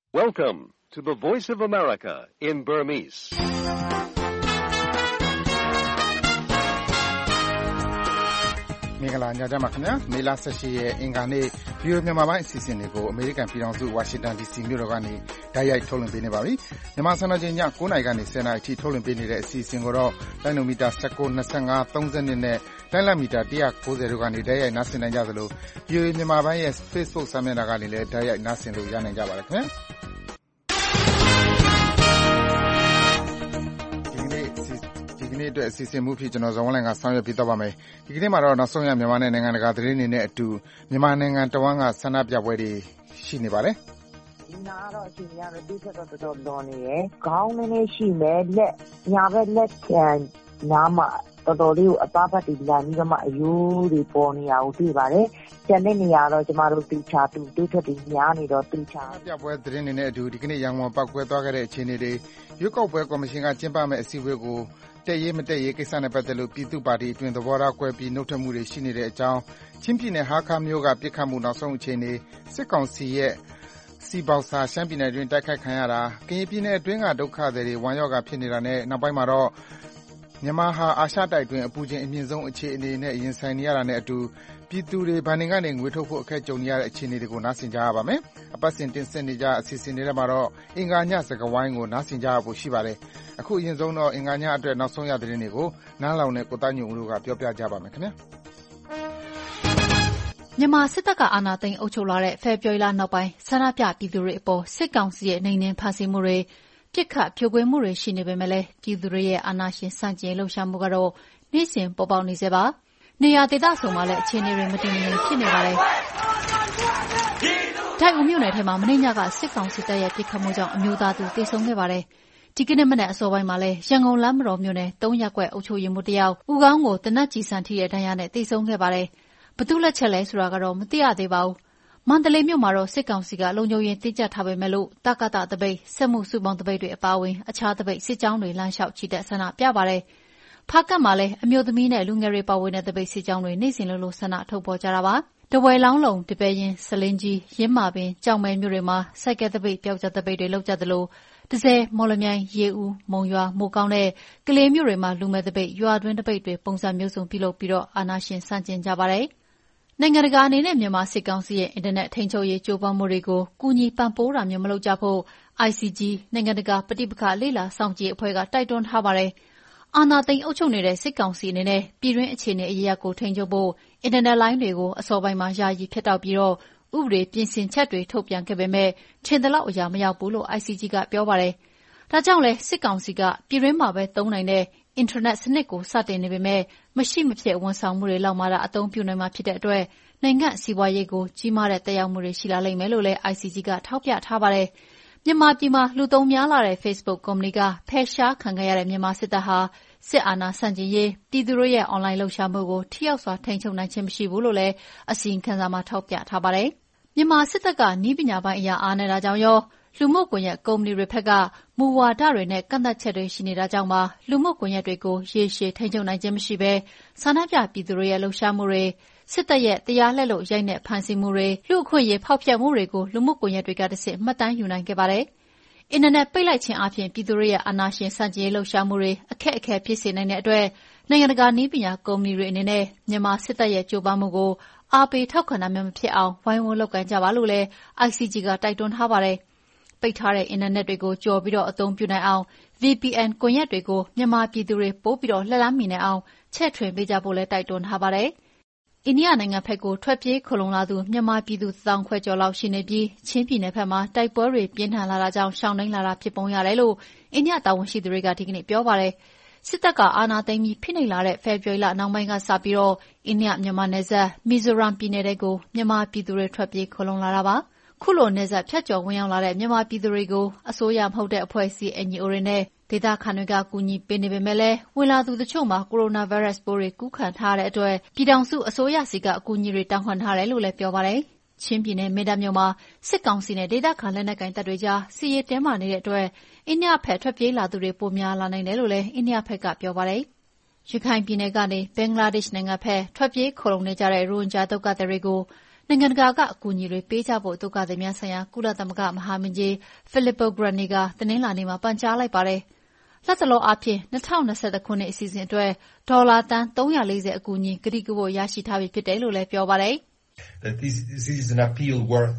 Welcome to the Voice of America in Burmese. မင်္ဂလာညချမ်းပါခင်ဗျာမေလ18ရက်အင်္ဂါနေ့ပြည်တော်မြန်မာပိုင်းအစီအစဉ်တွေကိုအမေရိကန်ပြည်ထောင်စုဝါရှင်တန် DC မြို့တော်ကနေတိုက်ရိုက်ထုတ်လွှင့်ပေးနေပါပြီမြန်မာစံတော်ချိန်ည9:00နာရီကနေ10:00နာရီအထိထုတ်လွှင့်ပေးနေတဲ့အစီအစဉ်ကိုတော့လိုင်းနိုမီတာ19 25 30နဲ့လိုင်းလမီတာ190တို့ကနေတိုက်ရိုက်နားဆင်နိုင်ကြသလိုပြည်တော်မြန်မာပိုင်းရဲ့ Facebook စာမျက်နှာကနေလည်းတိုက်ရိုက်နားဆင်လို့ရနိုင်ကြပါတယ်ခင်ဗျာနေ့အတွက်အစီအစဉ်မှုဖြစ်ကျွန်တော်ဇော်ဝင်းလိုင်ကဆောင်ရွက်ပေးသွားပါမယ်။ဒီကနေ့မှာတော့နောက်ဆုံးရမြန်မာနဲ့နိုင်ငံတကာသတင်းတွေနဲ့အတူမြန်မာနိုင်ငံတဝန်းကဆန္ဒပြပွဲတွေရှိနေပါတယ်။ဒီနာတော့အချိန်ရတော့တိကျတော့တော်တော်လွန်နေရယ်။ခေါင်းနည်းရှိမယ်လက်ညာဘက်လက်ကန်နားမှာတော်တော်လေးကိုအသားပတ်တွေလာပြီးတော့မှအယိုးတွေပေါ်နေရအောင်တွေ့ပါတယ်။ကျန်တဲ့နေရာတော့ကျမတို့တိကျတူတွေးထွက်တွေများနေတော့တိကျပြပွဲသတင်းတွေနဲ့အတူဒီကနေ့ရန်ကုန်ပောက်ကွဲသွားခဲ့တဲ့အခြေအနေတွေရွေးကောက်ပွဲကော်မရှင်ကကျင်းပမဲ့အစည်းအဝေးကိုတက်ရေးမတက်ရေးကိစ္စနဲ့ပတ်သက်လို့ပြည်သူ့ပါတီအတွင်းသဘောထားကွဲပြီးနှုတ်ထွက်မှုတွေရှိနေတဲ့အကြောင်းချင်းပြည်နယ်ဟာခါမြို့ကပြစ်ခတ်မှုနောက်ဆုံးအခြေအနေစစ်ကောင်စီရဲ့စီပေါစာရှမ်းပြည်နယ်အတွင်းတိုက်ခိုက်ခံရတာကရင်ပြည်နယ်အတွင်းကဒုက္ခသည်တွေဝမ်းရောဂါဖြစ်နေတာနဲ့နောက်ပိုင်းမှာတော့မြန်မာဟာအာရှတိုက်အတွင်းအပူချိန်အမြင့်ဆုံးအခြေအနေနဲ့ရင်ဆိုင်နေရတာနဲ့အတူပြည်သူတွေဗန်နေကနေငွေထုတ်ဖို့အခက်ကြုံနေရတဲ့အခြေအနေတွေကိုနားဆင်ကြရပါမယ်။အပတ်စဉ်တင်ဆက်နေကြအစီအစဉ်တွေထဲမှာတော့အင်္ဂါညစကားဝိုင်းကိုနားဆင်ကြရဖို့ရှိပါတယ်။အခုအရင်ဆုံးတော့အင်္ဂါညအတွက်နောက်ဆုံးရသတင်းတွေကိုနားလောင်နဲ့ကိုသားညုံဦးတို့ကပြောပြကြပါမယ်ခင်ဗျာ။မြန်မာစစ်တပ်ကအာဏာသိမ်းအုပ်ချုပ်လာတဲ့ဖေဖော်ဝါရီလနောက်ပိုင်းဆန္ဒပြပြည်သူတွေအပေါ်စစ်ကောင်စီရဲ့နှိမ်နင်းဖမ်းဆီးမှုတွေပြစ်ခတ်ဖြိုခွင်းမှုတွေရှိနေပေမဲ့လည်းပြည်သူတွေရဲ့အာဏာရှင်ဆန့်ကျင်လှုပ်ရှားမှုကတော့နေ့စဉ်ပေါ်ပေါက်နေစေပါနေရဒေသဆောင်မှာလည်းအခြေအနေတွေမတည်မငြိမ်ဖြစ်နေပါတယ်။ဒိုက်ဦးမြို့နယ်ထဲမှာမနေ့ညကစစ်ကောင်စီတပ်ရဲ့ပြစ်ခတ်မှုကြောင့်အမျိုးသားသူသေဆုံးခဲ့ပါတယ်။ဒီကနေ့မနက်အစောပိုင်းမှာလည်းရန်ကုန်လမ်းမတော်မြို့နယ်3ရပ်ကွက်အုပ်ချုပ်ရေးမှူးတယောက်ဦးခေါင်းကိုတနက်ကြီးဆန်ထိတဲ့ဒဏ်ရာနဲ့သေဆုံးခဲ့ပါတယ်။ဘသူလက်ချက်လဲဆိုတာကတော့မသိရသေးပါဘူး။မန္တလေးမြို့မှာတော့စစ်ကောင်စီကလုံခြုံရေးတင်းကျပ်ထားပေမဲ့လို့တက္ကသတပိတ်စစ်မှုစုပေါင်းတပိတ်တွေအပါအဝင်အခြားတပိတ်စစ်ကြောင်းတွေလမ်းလျှောက်ချီတက်ဆန္ဒပြပါတယ်။ဖားကတ်မှာလည်းအမျိုးသမီးနဲ့လူငယ်တွေပါဝင်တဲ့တပိတ်စစ်ကြောင်းတွေနေ့စဉ်လိုဆန္ဒထုတ်ဖော်ကြတာပါ။တဝဲလောင်းလုံတပည့်ရင်စလင်းကြီးရင်းမာပင်ကြောင်မဲမြို့တွေမှာစိုက်ကဲတပိတ်ပျောက်ကြားတပိတ်တွေလောက်ကြသလိုတစဲမော်လမြိုင်ရေဦးမုံရွာမိုးကောင်းတဲ့ကလေးမြို့တွေမှာလူမဲ့တပိတ်ရွာတွင်းတပိတ်တွေပုံစံမျိုးစုံပြုလုပ်ပြီးတော့အာဏာရှင်ဆန့်ကျင်ကြပါတယ်။နိုင်ငံတကာအနေနဲ့မြန်မာစစ်ကောင်စီရဲ့အင်တာနက်ထိန်းချုပ်ရေးကြိုးပမ်းမှုတွေကိုကူညီပံ့ပိုးတာမျိုးမလုပ်ကြဖို့ ICG နိုင်ငံတကာပဋိပက္ခလေ့လာစောင့်ကြည့်အဖွဲ့ကတိုက်တွန်းထားပါတယ်။အာဏာသိမ်းအုပ်ချုပ်နေတဲ့စစ်ကောင်စီအနေနဲ့ပြည်တွင်းအခြေအနေအရေးအကိုထိန်းချုပ်ဖို့အင်တာနက်လိုင်းတွေကိုအစောပိုင်းမှာယာယီဖျက်တောက်ပြီးတော့ဥပဒေပြင်ဆင်ချက်တွေထုတ်ပြန်ခဲ့ပေမဲ့ထင်သလောက်အရာမရောက်ဘူးလို့ ICG ကပြောပါတယ်။ဒါကြောင့်လဲစစ်ကောင်စီကပြည်တွင်းမှာပဲသုံးနိုင်တဲ့အင်တာနက်စနစ်ကိုစတင်နေပေမဲ့မရှိမဖြစ်ဝန်ဆောင်မှုတွေလောက်မှသာအသုံးပြုနိုင်မှာဖြစ်တဲ့အတွက်နိုင်ငံစီးပွားရေးကိုကြီးမားတဲ့သက်ရောက်မှုတွေရှိလာလိမ့်မယ်လို့လည်း ICG ကထောက်ပြထားပါတယ်။မြန်မာပြည်မှာလူသုံးများလာတဲ့ Facebook ကုမ္ပဏီကဖယ်ရှားခံခဲ့ရတဲ့မြန်မာစစ်တပ်ဟာစစ်အာဏာဆန့်ကျင်ရေးပြည်သူတို့ရဲ့အွန်လိုင်းလှုပ်ရှားမှုကိုထိရောက်စွာထိန်းချုပ်နိုင်ခြင်းမရှိဘူးလို့လည်းအစီရင်ခံစာမှာထောက်ပြထားပါတယ်။မြန်မာစစ်တပ်ကနည်းပညာပိုင်းအရာအားနည်းတာကြောင့်ရောလူမှုကွန်ရက်ကုမ္ပဏီတွေဘက်ကမူဝါဒတွေနဲ့ကန့်သတ်ချက်တွေရှိနေတာကြောင့်ပါလူမှုကွန်ရက်တွေကိုရေရှည်ထိန်းချုပ်နိုင်ခြင်းမရှိဘဲဆန္ဒပြပြည်သူတွေရဲ့လှုပ်ရှားမှုတွေစစ်တပ်ရဲ့တရားလက်လို့ရိုက်နှက်ဖမ်းဆီးမှုတွေလူအခွင့်အရေးဖောက်ဖျက်မှုတွေကိုလူမှုကွန်ရက်တွေကတဆင့်မှတ်တမ်းယူနိုင်ခဲ့ပါတယ်။အင်တာနက်ပိတ်လိုက်ခြင်းအပြင်ပြည်သူတွေရဲ့အာဏာရှင်ဆန့်ကျင်ရေးလှုပ်ရှားမှုတွေအခက်အခဲဖြစ်စေနိုင်တဲ့အတွက်နိုင်ငံတကာနည်းပညာကုမ္ပဏီတွေအနေနဲ့မြန်မာစစ်တပ်ရဲ့ကြိုးပမ်းမှုကိုအားပေးထောက်ခံနိုင်မှာဖြစ်အောင်ဝိုင်းဝန်းလုပ်ကိုင်ကြပါလို့လည်း ICG ကတိုက်တွန်းထားပါတယ်။ပိတ်ထားတဲ့အင်တာနက်တွေကိုကြော်ပြီးတော့အသုံးပြုနိုင်အောင် VPN ကွန်ရက်တွေကိုမြန်မာပြည်သူတွေပို့ပြီးတော့လက်လန်းမီနိုင်အောင်ချဲ့ထွင်ပေးကြဖို့လည်းတိုက်တွန်းထားပါတယ်။အိန္ဒိယနိုင်ငံဘက်ကိုထွက်ပြေးခိုလုံလာသူမြန်မာပြည်သူ1000ခွဲကျော်လောက်ရှိနေပြီးချင်းပြည်နယ်ဘက်မှာတိုက်ပွဲတွေပြင်းထန်လာတာကြောင့်ရှောင်နှိမ့်လာတာဖြစ်ပုံရတယ်လို့အိန္ဒိယတာဝန်ရှိသူတွေကဒီကနေ့ပြောပါတယ်။စစ်တပ်ကအာဏာသိမ်းပြီးဖိနှိပ်လာတဲ့ဖေဖော်ဝါရီလနောက်ပိုင်းကစပြီးတော့အိန္ဒိယမြန်မာနယ်စပ်မီဇိုရမ်ပြည်နယ်တွေကိုမြန်မာပြည်သူတွေထွက်ပြေးခိုလုံလာတာပါ။ခုလိုနယ်စပ်ဖြတ်ကျော်ဝင်ရောက်လာတဲ့မြန်မာပြည်သူတွေကိုအစိုးရမဟုတ်တဲ့အဖွဲ့အစည်း NGO တွေနဲ့ဒေသခံတွေကကူညီပေးနေပေမဲ့လည်းဝင်လာသူတချို့မှာကိုရိုနာဗိုင်းရပ်စ်ပိုးတွေကူးခံထားရတဲ့အတွက်ပြည်ထောင်စုအစိုးရစီကအကူအညီတွေတောင်းခံထားတယ်လို့လည်းပြောပါတယ်။ချင်းပြည်နယ်မင်းတပ်မြို့မှာစစ်ကောင်စီနဲ့ဒေသခံလက်နက်ကိုင်တပ်တွေကြားစစ်ရေးတင်းမာနေတဲ့အတွက်အိန္ဒိယဘက်ထွက်ပြေးလာသူတွေပိုများလာနိုင်တယ်လို့လည်းအိန္ဒိယဘက်ကပြောပါတယ်။ရခိုင်ပြည်နယ်ကနေဘင်္ဂလားဒေ့ရှ်နိုင်ငံဘက်ထွက်ပြေးခိုလုံနေကြတဲ့ရိုဟင်ဂျာဒုက္ခသည်တွေကိုနိုင်ငံတကာကအကူအညီတွေပေးကြဖို့ဒုက္ခသည်များဆိုင်ရာကုလသမဂ္ဂမဟာမင်းကြီး Filippo Grandi ကတနင်္လာနေ့မှာပန်ကြားလိုက်ပါတယ်။လက်တလောအားဖြင့်2021ခုနှစ်အစီအစဉ်အတွက်ဒေါ်လာသန်း340အကူအညီကတိကဝတ်ရရှိထားပြီဖြစ်တယ်လို့လည်းပြောပါတယ်။ This is an appeal worth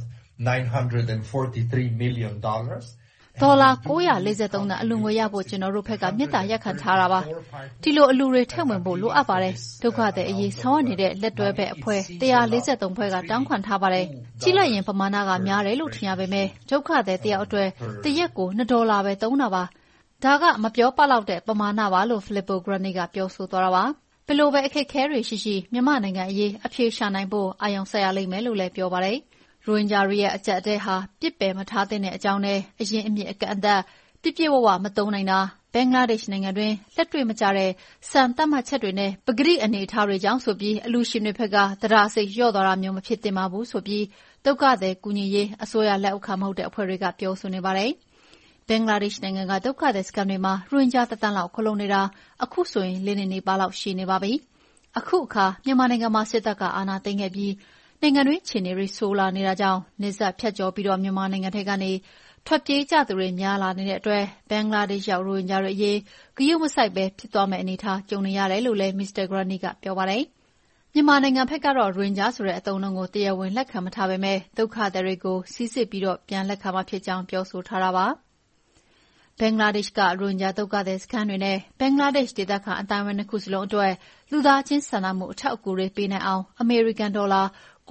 $943 million. ဒေါ်လာ943သန်းအလူငွေရဖို့ကျွန်တော်တို့ဘက်ကမြစ်တာရက်ခံထားတာပါ။ဒီလိုအလူတွေထည့်ဝင်ဖို့လိုအပ်ပါတယ်။ဒုက္ခသည်အရေးဆောင်ရွက်နေတဲ့လက်တွဲဘက်အဖွဲ့143ဖွဲ့ကတောင်းခံထားပါတယ်။ကြီးလိုက်ရင်ပမာဏကများတယ်လို့ထင်ရပေမဲ့ဒုက္ခသည်တယောက်အတွက်တရက်ကို$2ပဲသုံးတာပါ။ဒါကမပြောပလောက်တဲ့ပမာဏပါလို့ Filippo Grandi ကပြောဆိုသွားတာပါ။ဘယ်လိုပဲအခက်အခဲတွေရှိမြန်မာနိုင်ငံအရေးအပြေရှာနိုင်ဖို့အာရုံစိုက်ရလိမ့်မယ်လို့လည်းပြောပါတယ်။ရိုဟင်ဂျာတွေရဲ့အကြက်အတဲဟာပြစ်ပယ်မထားတဲ့အကြောင်းနဲ့အရင်အမြစ်အကန့်အသတ်ပြည့်ဝမသုံးနိုင်တာဘင်္ဂလားဒေ့ရှ်နိုင်ငံတွင်လက်တွေ့မကျတဲ့စံသတ်မှတ်ချက်တွေနဲ့ပဂရိအနေအထားတွေကြောင့်ဆိုပြီးအလူရှင်တွေဘက်ကတရားစိတ်လျော့သွားတာမျိုးမဖြစ်သင့်ပါဘူးဆိုပြီးဒုက္ခသည်ကူညီရေးအစိုးရလက်အောက်ခံမဟုတ်တဲ့အဖွဲ့တွေကပြောဆိုနေပါတယ်။ဘင်္ဂလားဒေ့ရှ်နိုင်ငံကဒုက္ခသည်စခန်းတွေမှာရိုဟင်ဂျာတသန်းလောက်ခလုံးနေတာအခုဆိုရင်၄ နှစ်နီးပါးလောက်ရှိနေပါပြီ။အခုအခါမြန်မာနိုင်ငံမှာစစ်တပ်ကအာဏာသိမ်းခဲ့ပြီးနိုင်ငံတွင်းခြေနေတွေဆိုးလာနေတာကြောင့်နယ်စပ်ဖြတ်ကျော်ပြီးမြန်မာနိုင်ငံထဲကနေထွက်ပြေးကြသူတွေများလာနေတဲ့အတွက်ဘင်္ဂလားဒေ့ရှ်ရောက်ရိုဟင်ဂျာတွေအရေးဂရုမစိုက်ပဲဖြစ်သွားမယ့်အနေအထားကြုံနေရတယ်လို့လည်းမစ္စတာဂရနီကပြောပါတယ်။မြန်မာနိုင်ငံဘက်ကတော့ရိုဟင်ဂျာဆိုတဲ့အသုံးအနှုန်းကိုတရားဝင်လက်ခံမထားပေမဲ့ဒုက္ခသည်တွေကိုစီစစ်ပြီးပြန်လက်ခံမှာဖြစ်ကြောင်းပြောဆိုထားတာပါ။ဘင်္ဂလားဒေ့ရှ်ကရိုဟင်ဂျာဒုက္ခသည်စခန်းတွေနဲ့ဘင်္ဂလားဒေ့ရှ်ဒေသခံအတိုင်းအဝန်နှစ်ခုစလုံးအတွက်လူသားချင်းစာနာမှုအထောက်အကူတွေပေးနိုင်အောင်အမေရိကန်ဒေါ်လာ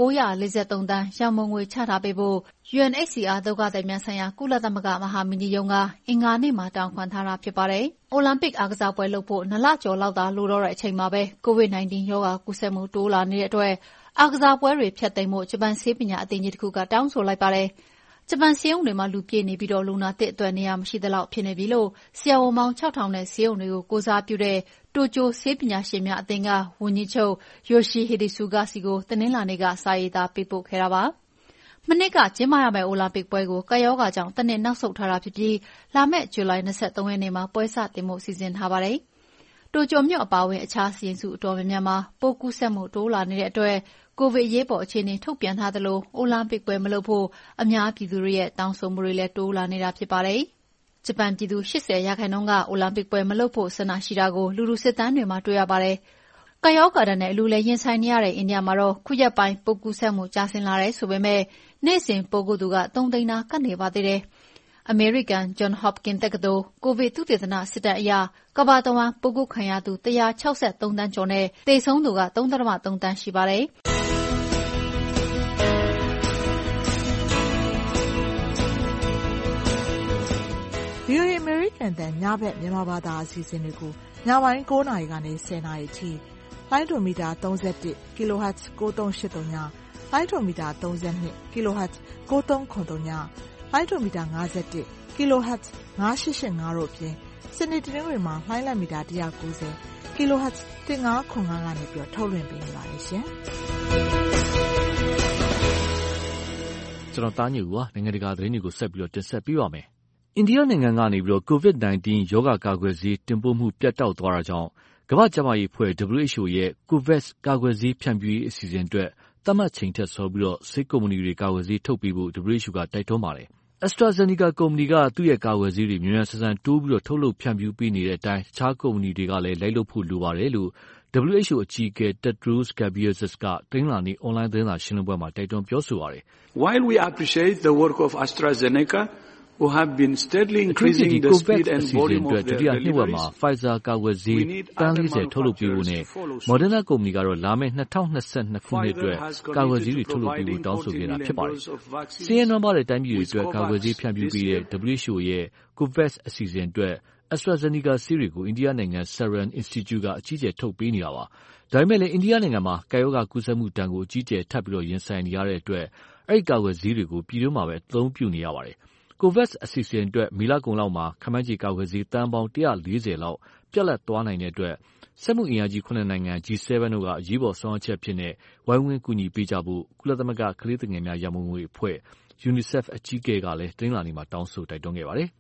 943သန်းရန်ပုံငွေချထားပေးဖို့ UNHCR ဒုက္ခသည်များဆိုင်ရာကုလသမဂ္ဂမဟာမင်းကြီးရုံးကအင်္ဂါနေ့မှာတောင်းခံထားတာဖြစ်ပါတယ်။အိုလံပစ်အားကစားပွဲလုပ်ဖို့2 လကျော်လောက်သာလိုတော့တဲ့အချိန်မှာပဲ COVID-19 ရောဂါကူးစက်မှုတိုးလာနေတဲ့အတွက်အားကစားပွဲတွေဖျက်သိမ်းဖို့ဂျပန်ဆေးပညာအသင်းကြီးတစ်ခုကတောင်းဆိုလိုက်ပါတယ်။ဂျပန်ဆေးရုံတွေမှာလူပြည့်နေပြီးလူနာသစ်အတွက်နေရာမရှိသလောက်ဖြစ်နေပြီလို့ဆရာဝန်ပေါင်း6000နဲ့ဆေးရုံတွေကိုကိုစားပြုတဲ့တိုကျိုဆေးပညာရှင်များအသင်းကဝန်ကြီးချုပ် Yoshihide Suga စီကိုတနင်္လာနေ့ကစာရေးသားပေးပို့ခဲ့တာပါ။မနှစ်ကကျင်းပရမယ့်အိုလံပစ်ပွဲကိုကပ်ရောဂါကြောင့်တစ်နှစ်နောက်ဆုတ်ထားတာဖြစ်ပြီးလာမယ့်ဇူလိုင်23ရက်နေ့မှာပွဲစတင်ဖို့စီစဉ်ထားပါတယ်။တိုကျိုမြို့အပါအဝင်အခြားစီရင်စုအတော်များများမှာပိုးကူးစက်မှုတိုးလာနေတဲ့အတွက်ကိုဗစ်အရေးပေါ်အခြေအနေထုတ်ပြန်ထားသလိုအိုလံပစ်ပွဲမလုပ်ဖို့အများပြည်သူတွေရဲ့တောင်းဆိုမှုတွေလည်းတိုးလာနေတာဖြစ်ပါတယ်။ဂျပန်ပြည်သူ80%ကအိုလံပစ်ပွဲမလုပ်ဖို့ဆန္ဒရှိတာကိုလူထုစစ်တမ်းတွေမှာတွေ့ရပါတယ်။ကပ်ရောဂါဒဏ်နဲ့အလူလည်းရင်ဆိုင်နေရတဲ့အိန္ဒိယမှာတော့ခုရက်ပိုင်းပိုးကူးစက်မှုကျဆင်းလာတယ်ဆိုပေမဲ့နေ့စဉ်ပိုးကူးသူက3 သိန်းနာကပ်နေပါသေးတယ်။အမေရိကန် John Hopkins တက္ကသိုလ်ကိုဗစ်သုတေသနစစ်တမ်းအရကမ္ဘာတဝန်းပိုးကူးခံရသူ163သန်းကျော်နဲ့သေဆုံးသူက3.3 သန်းရှိပါတယ်။ VOA American တန်ညဘက်မြန်မာဘာသာအစီအစဉ်တွေကိုညပိုင်း9နာရီကနေ10နာရီထိလိုင်းဒိုမီတာ31 kHz 9383ညလိုင်းဒိုမီတာ32 kHz 9393ညလိုင်းဒိုမီတာ51 kHz 9885တို့ဖြင့်စနေတနင်္ဂနွေမှာလိုင်းလက်မီတာ190 kHz 1505ကနေထုတ်လွှင့်ပေးနေပါတယ်ရှင်ကျွန်တော်တားညူပါနိုင်ငံတကာသတင်းတွေကိုဆက်ပြီးတင်ဆက်ပေးပါမယ်အိန္ဒိယနိုင်ငံကနေCOVID-19 ရောဂါကာကွယ်ဆေးတင်ပို့မှုပြတ်တောက်သွားတာကြောင့်ကမ္ဘာ့ကျန်းမာရေးအဖွဲ့ WHO ရဲ့ COVAX ကာကွယ်ဆေးဖြန့်ဖြူးရေးအစီအစဉ်အတွက်သတ်မှတ်ချိန်ထက်စောပြီးဆေးကုမ္ပဏီတွေကာကွယ်ဆေးထုတ်ပေးဖို့ WHO ကတိုက်တွန်းပါတယ်။ AstraZeneca ကုမ္ပဏီကသူ့ရဲ့ကာကွယ်ဆေးတွေမြန်မြန်ဆန်ဆန်တိုးပြီးထုတ်လုပ်ဖြန့်ဖြူးပေးနေတဲ့အတိုင်းတခြားကုမ္ပဏီတွေကလည်းလိုက်လုပ်ဖို့လိုပါတယ်လို့ WHO အကြီးအကဲ Tedros Ghebreyesus ကတနင်္လာနေ့အွန်လိုင်းသတင်းစာရှင်းလင်းပွဲမှာတိုက်တွန်းပြောဆိုပါတယ်။ While we appreciate the work of AstraZeneca who have been steadily increasing the speed and volume of their deliveries, Pfizer ကာကွယ်ဆေးတန်း40ထုတ်လုပ်ပေးဖို့နဲ့ Moderna ကုမ္ပဏီကတော့လာမယ့်2022ခုနှစ်အတွက်ကာကွယ်ဆေးတွေထုတ်လုပ်ပေးဖို့တောင်းဆိုခဲ့တာဖြစ်ပါတယ်။စီးရဲနွမ်းပါတဲ့တိုင်းပြည်တွေအတွက်ကာကွယ်ဆေးဖြန့်ဖြူးပေးတဲ့ WHO ရဲ့ COVAX အစီအစဉ်အတွက် AstraZeneca ဆေးတွေကိုအိန္ဒိယနိုင်ငံ Serum Institute ကအကြီးအကျယ်ထုတ်ပေးနေတာပါ။ဒါပေမဲ့လည်းအိန္ဒိယနိုင်ငံမှာကပ်ရောဂါကူးစက်မှုတန်းကိုအကြီးအကျယ်ထပ်ပြီးရင်ဆိုင်နေရတဲ့အတွက်အဲဒီကာကွယ်ဆေးတွေကိုပြည်တွင်းမှာပဲအသုံးပြုနေရပါတယ်။ COVAX အစီအစဉ်အတွက်မေလကုန်လောက်မှာခန့်မှန်းခြေကာကွယ်ဆေးသန်းပေါင်း140လောက်ပြတ်လပ်သွားနိုင်တဲ့အတွက်စက်မှုအင်အားကြီး9နိုင်ငံ G7 တို့ကအရေးပေါ်ဆောင်ရွက်ချက်ဖြစ်တဲ့ဝိုင်းဝန်းကူညီပေးကြဖို့ကုလသမဂ္ဂကလေးသူငယ်များရန်ပုံငွေအဖွဲ့ UNICEF အကြီးအကဲကလည်းတနင်္လာနေ့မှာတောင်းဆိုတိုက်တွန်းခဲ့ပါတယ်။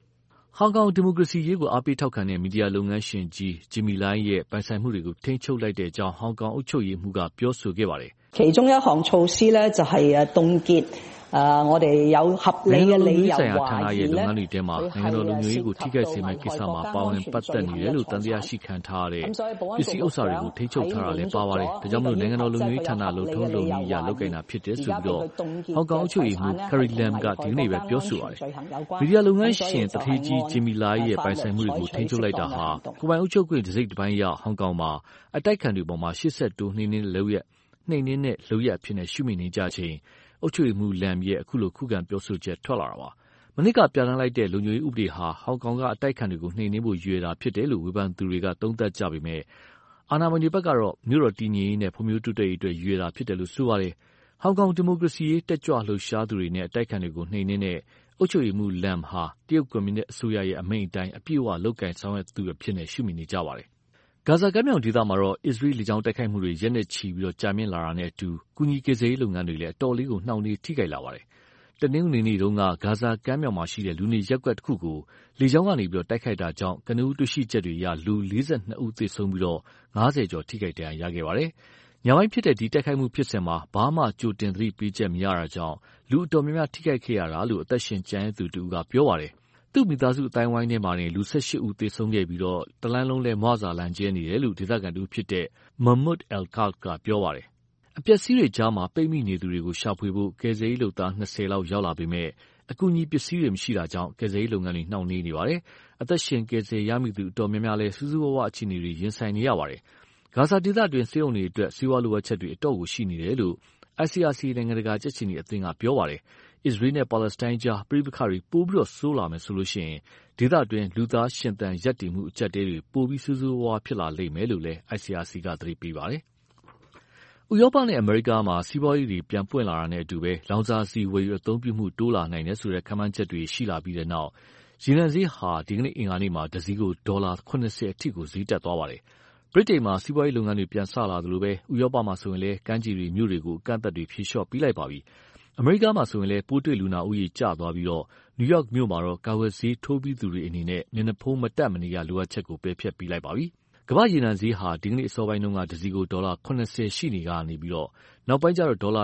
ဟောင်ကောင်ဒီမိုကရေစီရေးကိုအားပေးထောက်ခံတဲ့မီဒီယာလုပ်ငန်းရှင်ကြီးဂျင်မီလိုင်းရဲ့ပိုင်ဆိုင်မှုတွေကိုထိန်းချုပ်လိုက်တဲ့အကြောင်းဟောင်ကောင်အုပ်ချုပ်ရေးမှူးကပြောဆိုခဲ့ပါတယ်其中一項措施咧就係凍結我哋有合理嘅理由ဌာနရဲ့လုပ်ငန်းတွေထဲမှာနိုင်ငံတော်လုံခြုံရေးကိုထိခိုက်စေမယ့်ကိစ္စမှာပါဝင်ပတ်သက်နေတယ်လို့တန်တရားရှိခံထားရတဲ့ပစ္စည်းဥစ္စာတွေကိုထိချုပ်ထားတာလည်းပါပါတယ်။ဒါကြောင့်မလို့နိုင်ငံတော်လုံခြုံရေးဌာနလုံထုံးလုံနည်းအရလုပ်ကိုင်တာဖြစ်တယ်ဆိုပြီးတော့ဟောင်ကောင်အုပ်ချုပ်ရေးမှူး Carrie Lam ကဒီနေ့ပဲပြောဆိုပါတယ်။မီဒီယာလုပ်ငန်းရှင်တထေးကြီးဂျင်မီလာရဲ့ပိုင်ဆိုင်မှုတွေကိုထိချုပ်လိုက်တာဟာကိုယ်ပိုင်အုပ်ချုပ်ခွင့်တစ်စိတ်တစ်ပိုင်းရဟောင်ကောင်မှာအတိုက်ခံတွေပေါ်မှာ82နှိမ့်နှင်းလုပ်ရက်အဖြစ်နဲ့ရှုမြင်နေကြချိန်အုပ်ချုပ်ရေးမှူးလမ်ရဲ့အခုလိုခုခံပြောဆိုချက်ထွက်လာတာပါ။မနစ်ကပြဋ္ဌာန်းလိုက်တဲ့လုံခြုံရေးဥပဒေဟာဟောင်ကောင်ကအတိုက်ခံတွေကိုနှိမ်နင်းဖို့ရည်ရွယ်တာဖြစ်တယ်လို့ဝေဖန်သူတွေကသုံးသပ်ကြပေမဲ့အာဏာပိုင်တွေဘက်ကတော့မြို့တော်တည်ငြိမ်ရေးနဲ့ဖွံ့ဖြိုးတိုးတက်ရေးအတွက်ရည်ရွယ်တာဖြစ်တယ်လို့ဆိုပါတယ်။ဟောင်ကောင်ဒီမိုကရေစီရေးတက်ကြွလှုပ်ရှားသူတွေနဲ့အတိုက်ခံတွေကိုနှိမ်နင်းတဲ့အုပ်ချုပ်ရေးမှူးလမ်ဟာတရုတ်ကွန်မြူနစ်အစိုးရရဲ့အမိန့်အတိုင်းအပြည့်အဝလုပ်ကိုင်ဆောင်ရွက်သူအဖြစ်နဲ့ရှုမြင်နေကြပါတယ်။ဂါဇာကမ်းမြောင်ဒေသမှာတော့အစ္စရေးလေကြောင်းတိုက်ခိုက်မှုတွေရက်နဲ့ချီပြီးကြာမြင့်လာတာနဲ့အတူကူညီကယ်ဆယ်ရေးလုပ်ငန်းတွေလည်းအတော်လေးကိုနှောင့်နှေးထိခိုက်လာပါတယ်။တနင်္ဂနွေနေ့တုန်းကဂါဇာကမ်းမြောင်မှာရှိတဲ့လူနေရပ်ကွက်တစ်ခုကိုလေကြောင်းကနေတိုက်ခိုက်တာကြောင့်ကနဦးတွေ့ရှိချက်တွေအရလူ42ဦးသေဆုံးပြီး50ကျော်ထိခိုက်ဒဏ်ရာရခဲ့ပါတယ်။ညပိုင်းဖြစ်တဲ့ဒီတိုက်ခိုက်မှုဖြစ်စဉ်မှာဘာမှကြိုတင်သတိပေးချက်မရတာကြောင့်လူအတော်များများထိခိုက်ခဲ့ရတာလို့အသက်ရှင်ကျန်ရသူတူကပြောပါတယ်။သူ့မိသားစုအတိုင်းဝိုင်းထဲမှာလူ18ဦးသေဆုံးခဲ့ပြီးတလန်းလုံးလည်းမွစာလန်ကျဲနေတယ်လို့ဒေသခံတူဖြစ်တဲ့ Mahmoud Al-Kal ကပြောပါတယ်။အပျက်အစီးတွေကြားမှာပိတ်မိနေသူတွေကိုရှာဖွေဖို့ကယ်ဆယ်ရေးလုပ်သား20လောက်ရောက်လာပေမဲ့အကူအညီပစ္စည်းတွေမရှိတာကြောင့်ကယ်ဆယ်ရေးလုပ်ငန်းတွေနှောင့်နှေးနေပါတယ်။အသက်ရှင်ကယ်ဆယ်ရမိသူအတော်များများလည်းစူးစူးဝါးဝါအခြေအနေတွေရင်ဆိုင်နေရပါတယ်။ဂါဇာဒေသတွင်းဆေးရုံတွေအတွက်ဆေးဝါးလိုအပ်ချက်တွေအတော့ကိုရှိနေတယ်လို့ ICRC နိုင်ငံတကာကြက်ချီနီအသင်းကပြောပါတယ်။အစ္စရေးနဲ့ပါလက်စတိုင်းကြားပဋိပက္ခတွေပိုပြီးဆိုးလာမယ်ဆိုရင်ဒေသတွင်းလူသားရှင်သန်ရပ်တည်မှုအကျပ်တဲတွေပိုပြီးစူးစူးဝါးဝါဖြစ်လာလိမ့်မယ်လို့လည်း ICRC ကသတိပေးပါတယ်။ဥရောပနဲ့အမေရိကမှာစီးပွားရေးတွေပြန်ပွင့်လာတာနဲ့အတူလောင်စာဆီဝယ်ယူအသုံးပြုမှုတိုးလာနိုင်တယ်ဆိုတဲ့ခန့်မှန်းချက်တွေရှိလာပြီးတဲ့နောက်ရေနံဈေးဟာဒီကနေ့အင်္ဂါနေ့မှာတစ်စီးကိုဒေါ်လာ80အထိကိုဈေးတက်သွားပါတယ်။ဗြိတိန်မှာစီးပွားရေးလုပ်ငန်းတွေပြန်စလာသလိုဥရောပမှာဆိုရင်လည်းကမ်းခြေတွေမြို့တွေကိုအကန့်အသတ်တွေဖြေလျှော့ပေးလိုက်ပါပြီ။အမေရိကမှာဆိုရင်လည်းပိုးတွေ့လူနာဦးရေကျသွားပြီးနယူးယောက်မြို့မှာတော့ကာဝယ်ဆေးထိုးပြီးသူတွေအနေနဲ့မျက်နှာဖုံးမတပ်မနေရလိုအပ်ချက်ကိုပယ်ဖျက်ပေးလိုက်ပါပြီ။ကမ္ဘာ့ရေနံဈေးဟာဒီကနေ့အစောပိုင်းတုန်းကတစ်စီးကိုဒေါ်လာ80ရှိနေကနေပြီးနောက်ပိုင်းကျတော့ဒေါ်လာ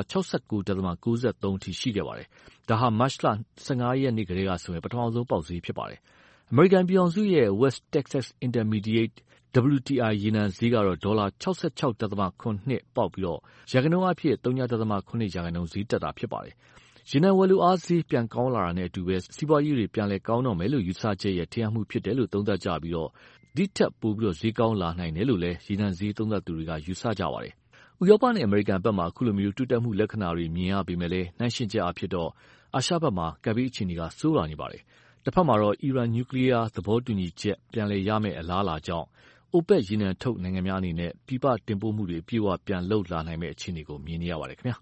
69.93အထိရှိခဲ့ပါတယ်။ဒါဟာမတ်လ15ရက်နေ့ကတည်းကဆိုရင်ပထမဆုံးပေါက်ဈေးဖြစ်ပါတယ်။အမေရိကန်ပြည်ထောင်စုရဲ့ West Texas Intermediate WTI ရေနံဈေးကတော့ဒေါ်လာ66.72ပေါက်ပြီးရာခိုင်နှုန်းအားဖြင့် 0.7 ရာခိုင်နှုန်းဈေးတက်တာဖြစ်ပါတယ်။ရေနံဝယ်လိုအားဈေးပြန်ကောင်းလာတာနဲ့အတူစီးပွားရေးတွေပြန်လည်ကောင်းတော့မယ်လို့ယူဆချက်ရဲ့ထင်ဟပ်မှုဖြစ်တယ်လို့သုံးသပ်ကြပြီးဒီထက်ပိုပြီးဈေးကောင်းလာနိုင်တယ်လို့လည်းရေနံဈေးသုံးသပ်သူတွေကယူဆကြပါတယ်။ဥရောပနဲ့အမေရိကန်ဘက်မှာအခုလိုမျိုးတိုးတက်မှုလက္ခဏာတွေမြင်ရပေမဲ့နှိုင်းယှဉ်ချက်အားဖြင့်အာရှဘက်မှာကပ်ဘေးအခြေအနေကဆိုးလာနေပါတယ်။တစ်ဖက်မှာတော့အီရန်နျူကလ িয়ার သဘောတူညီချက်ပြန်လည်ရမယ့်အလားအလာကြောင့်OPEC ရေနံထုတ်နိုင်ငံများအနေနဲ့ပြည်ပတင်ပို့မှုတွေအပြည့်အဝပြန်လုပ်လာနိုင်မယ့်အခြေအနေကိုမြင်နေရပါတယ်ခင်ဗျာ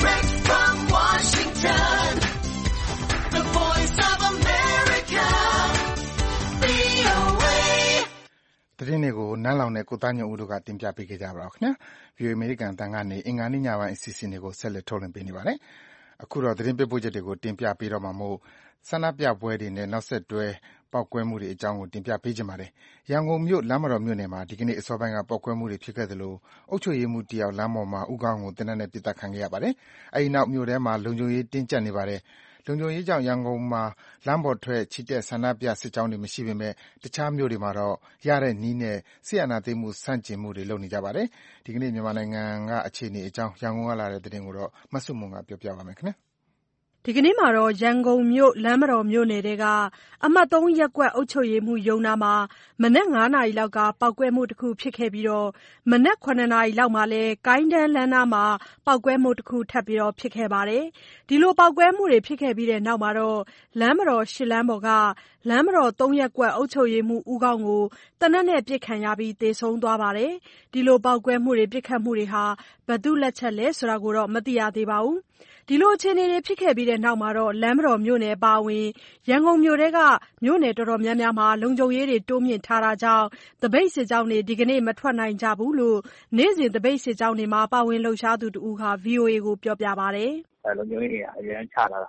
သတင်းတွေကိုနန်းလောင်နဲ့ကိုသားညွန့်ဦးတို့ကတင်ပြပေးခဲ့ကြပါတော့ခင်ဗျာ VOA အမေရိကန်အသံကနေအင်္ဂါနေ့ညပိုင်းအစီအစဉ်တွေကိုဆက်လက်ထုတ်လွှင့်ပေးနေပါတယ်အခုတော့သတင်းပေးပို့ချက်တွေကိုတင်ပြပေးတော့မှာမို့ဆန္ဒပြပွဲတွေနဲ့နောက်ဆက်တွဲပေါက်ကွဲမှုတွေအကြောင်းကိုတင်ပြပေးချင်ပါတယ်။ရန်ကုန်မြို့လမ်းမတော်မြို့နယ်မှာဒီကနေ့အစောပိုင်းကပေါက်ကွဲမှုတွေဖြစ်ခဲ့သလိုအုပ်ချုပ်ရေးမှူးတယောက်လမ်းပေါ်မှာဦးခေါင်းကိုသေနတ်နဲ့ပစ်သတ်ခံခဲ့ရပါတယ်။အဲဒီနောက်မြို့ထဲမှာလုံခြုံရေးတင်းကျပ်နေပါတယ်။လုံခြုံရေးကြောင့်ရန်ကုန်မှာလမ်းပေါ်ထွက်ချီတက်ဆန္ဒပြစစ်ကြောင်းတွေမရှိပေမဲ့တခြားမြို့တွေမှာတော့ရတဲ့နည်းနဲ့စစ်အာဏာသိမ်းမှုဆန့်ကျင်မှုတွေလုပ်နေကြပါတယ်။ဒီကနေ့မြန်မာနိုင်ငံကအခြေအနေအကြောင်းရန်ကုန်ကလာတဲ့သတင်းကိုမဆုမွန်ကပြောပြပါမယ်ခင်ဗျာ။ဒီကနေ့မှာရန်ကုန်မြို့လမ်းမတော်မြို့နယ်ထဲကအမှတ်3ရပ်ကွက်အုပ်ချုပ်ရေးမှူးရုံးနာမှာမနက်9နာရီလောက်ကပေါက်ကွဲမှုတစ်ခုဖြစ်ခဲ့ပြီးမနက်9နာရီလောက်မှာလည်းကိုင်းတန်းလမ်းနားမှာပေါက်ကွဲမှုတစ်ခုထပ်ပြီးဖြစ်ခဲ့ပါတယ်။ဒီလိုပေါက်ကွဲမှုတွေဖြစ်ခဲ့ပြီးတဲ့နောက်မှာလမ်းမတော်8လမ်းပေါ်ကလမ်းမတော်3ရပ်ကွက်အုပ်ချုပ်ရေးမှူးဦးခေါင်းကိုသေနတ်နဲ့ပစ်ခံရပြီးသေဆုံးသွားပါတယ်။ဒီလိုပေါက်ကွဲမှုတွေပစ်ခတ်မှုတွေဟာဘယ်သူ့လက်ချက်လဲဆိုတာကိုတော့မသိရသေးပါဘူး။ဒီလိုအခြေအနေတွေဖြစ်ခဲ့ပြီးတဲ့နောက်မှာလမ်းမတော်မြို့နယ်ပါဝင်ရန်ကုန်မြို့ထဲကမြို့နယ်တော်တော်များများမှာလုံခြုံရေးတွေတိုးမြင့်ထားတာကြောင့်သပိတ်စစ်ကြောင်းတွေဒီကနေ့မထွက်နိုင်ကြဘူးလို့နေ့စဉ်သပိတ်စစ်ကြောင်းတွေမှာပါဝင်လှုပ်ရှားသူတဦးက VOA ကိုပြောပြပါတယ်။လုံခြုံရေးတွေအရင်ချလာတာဆို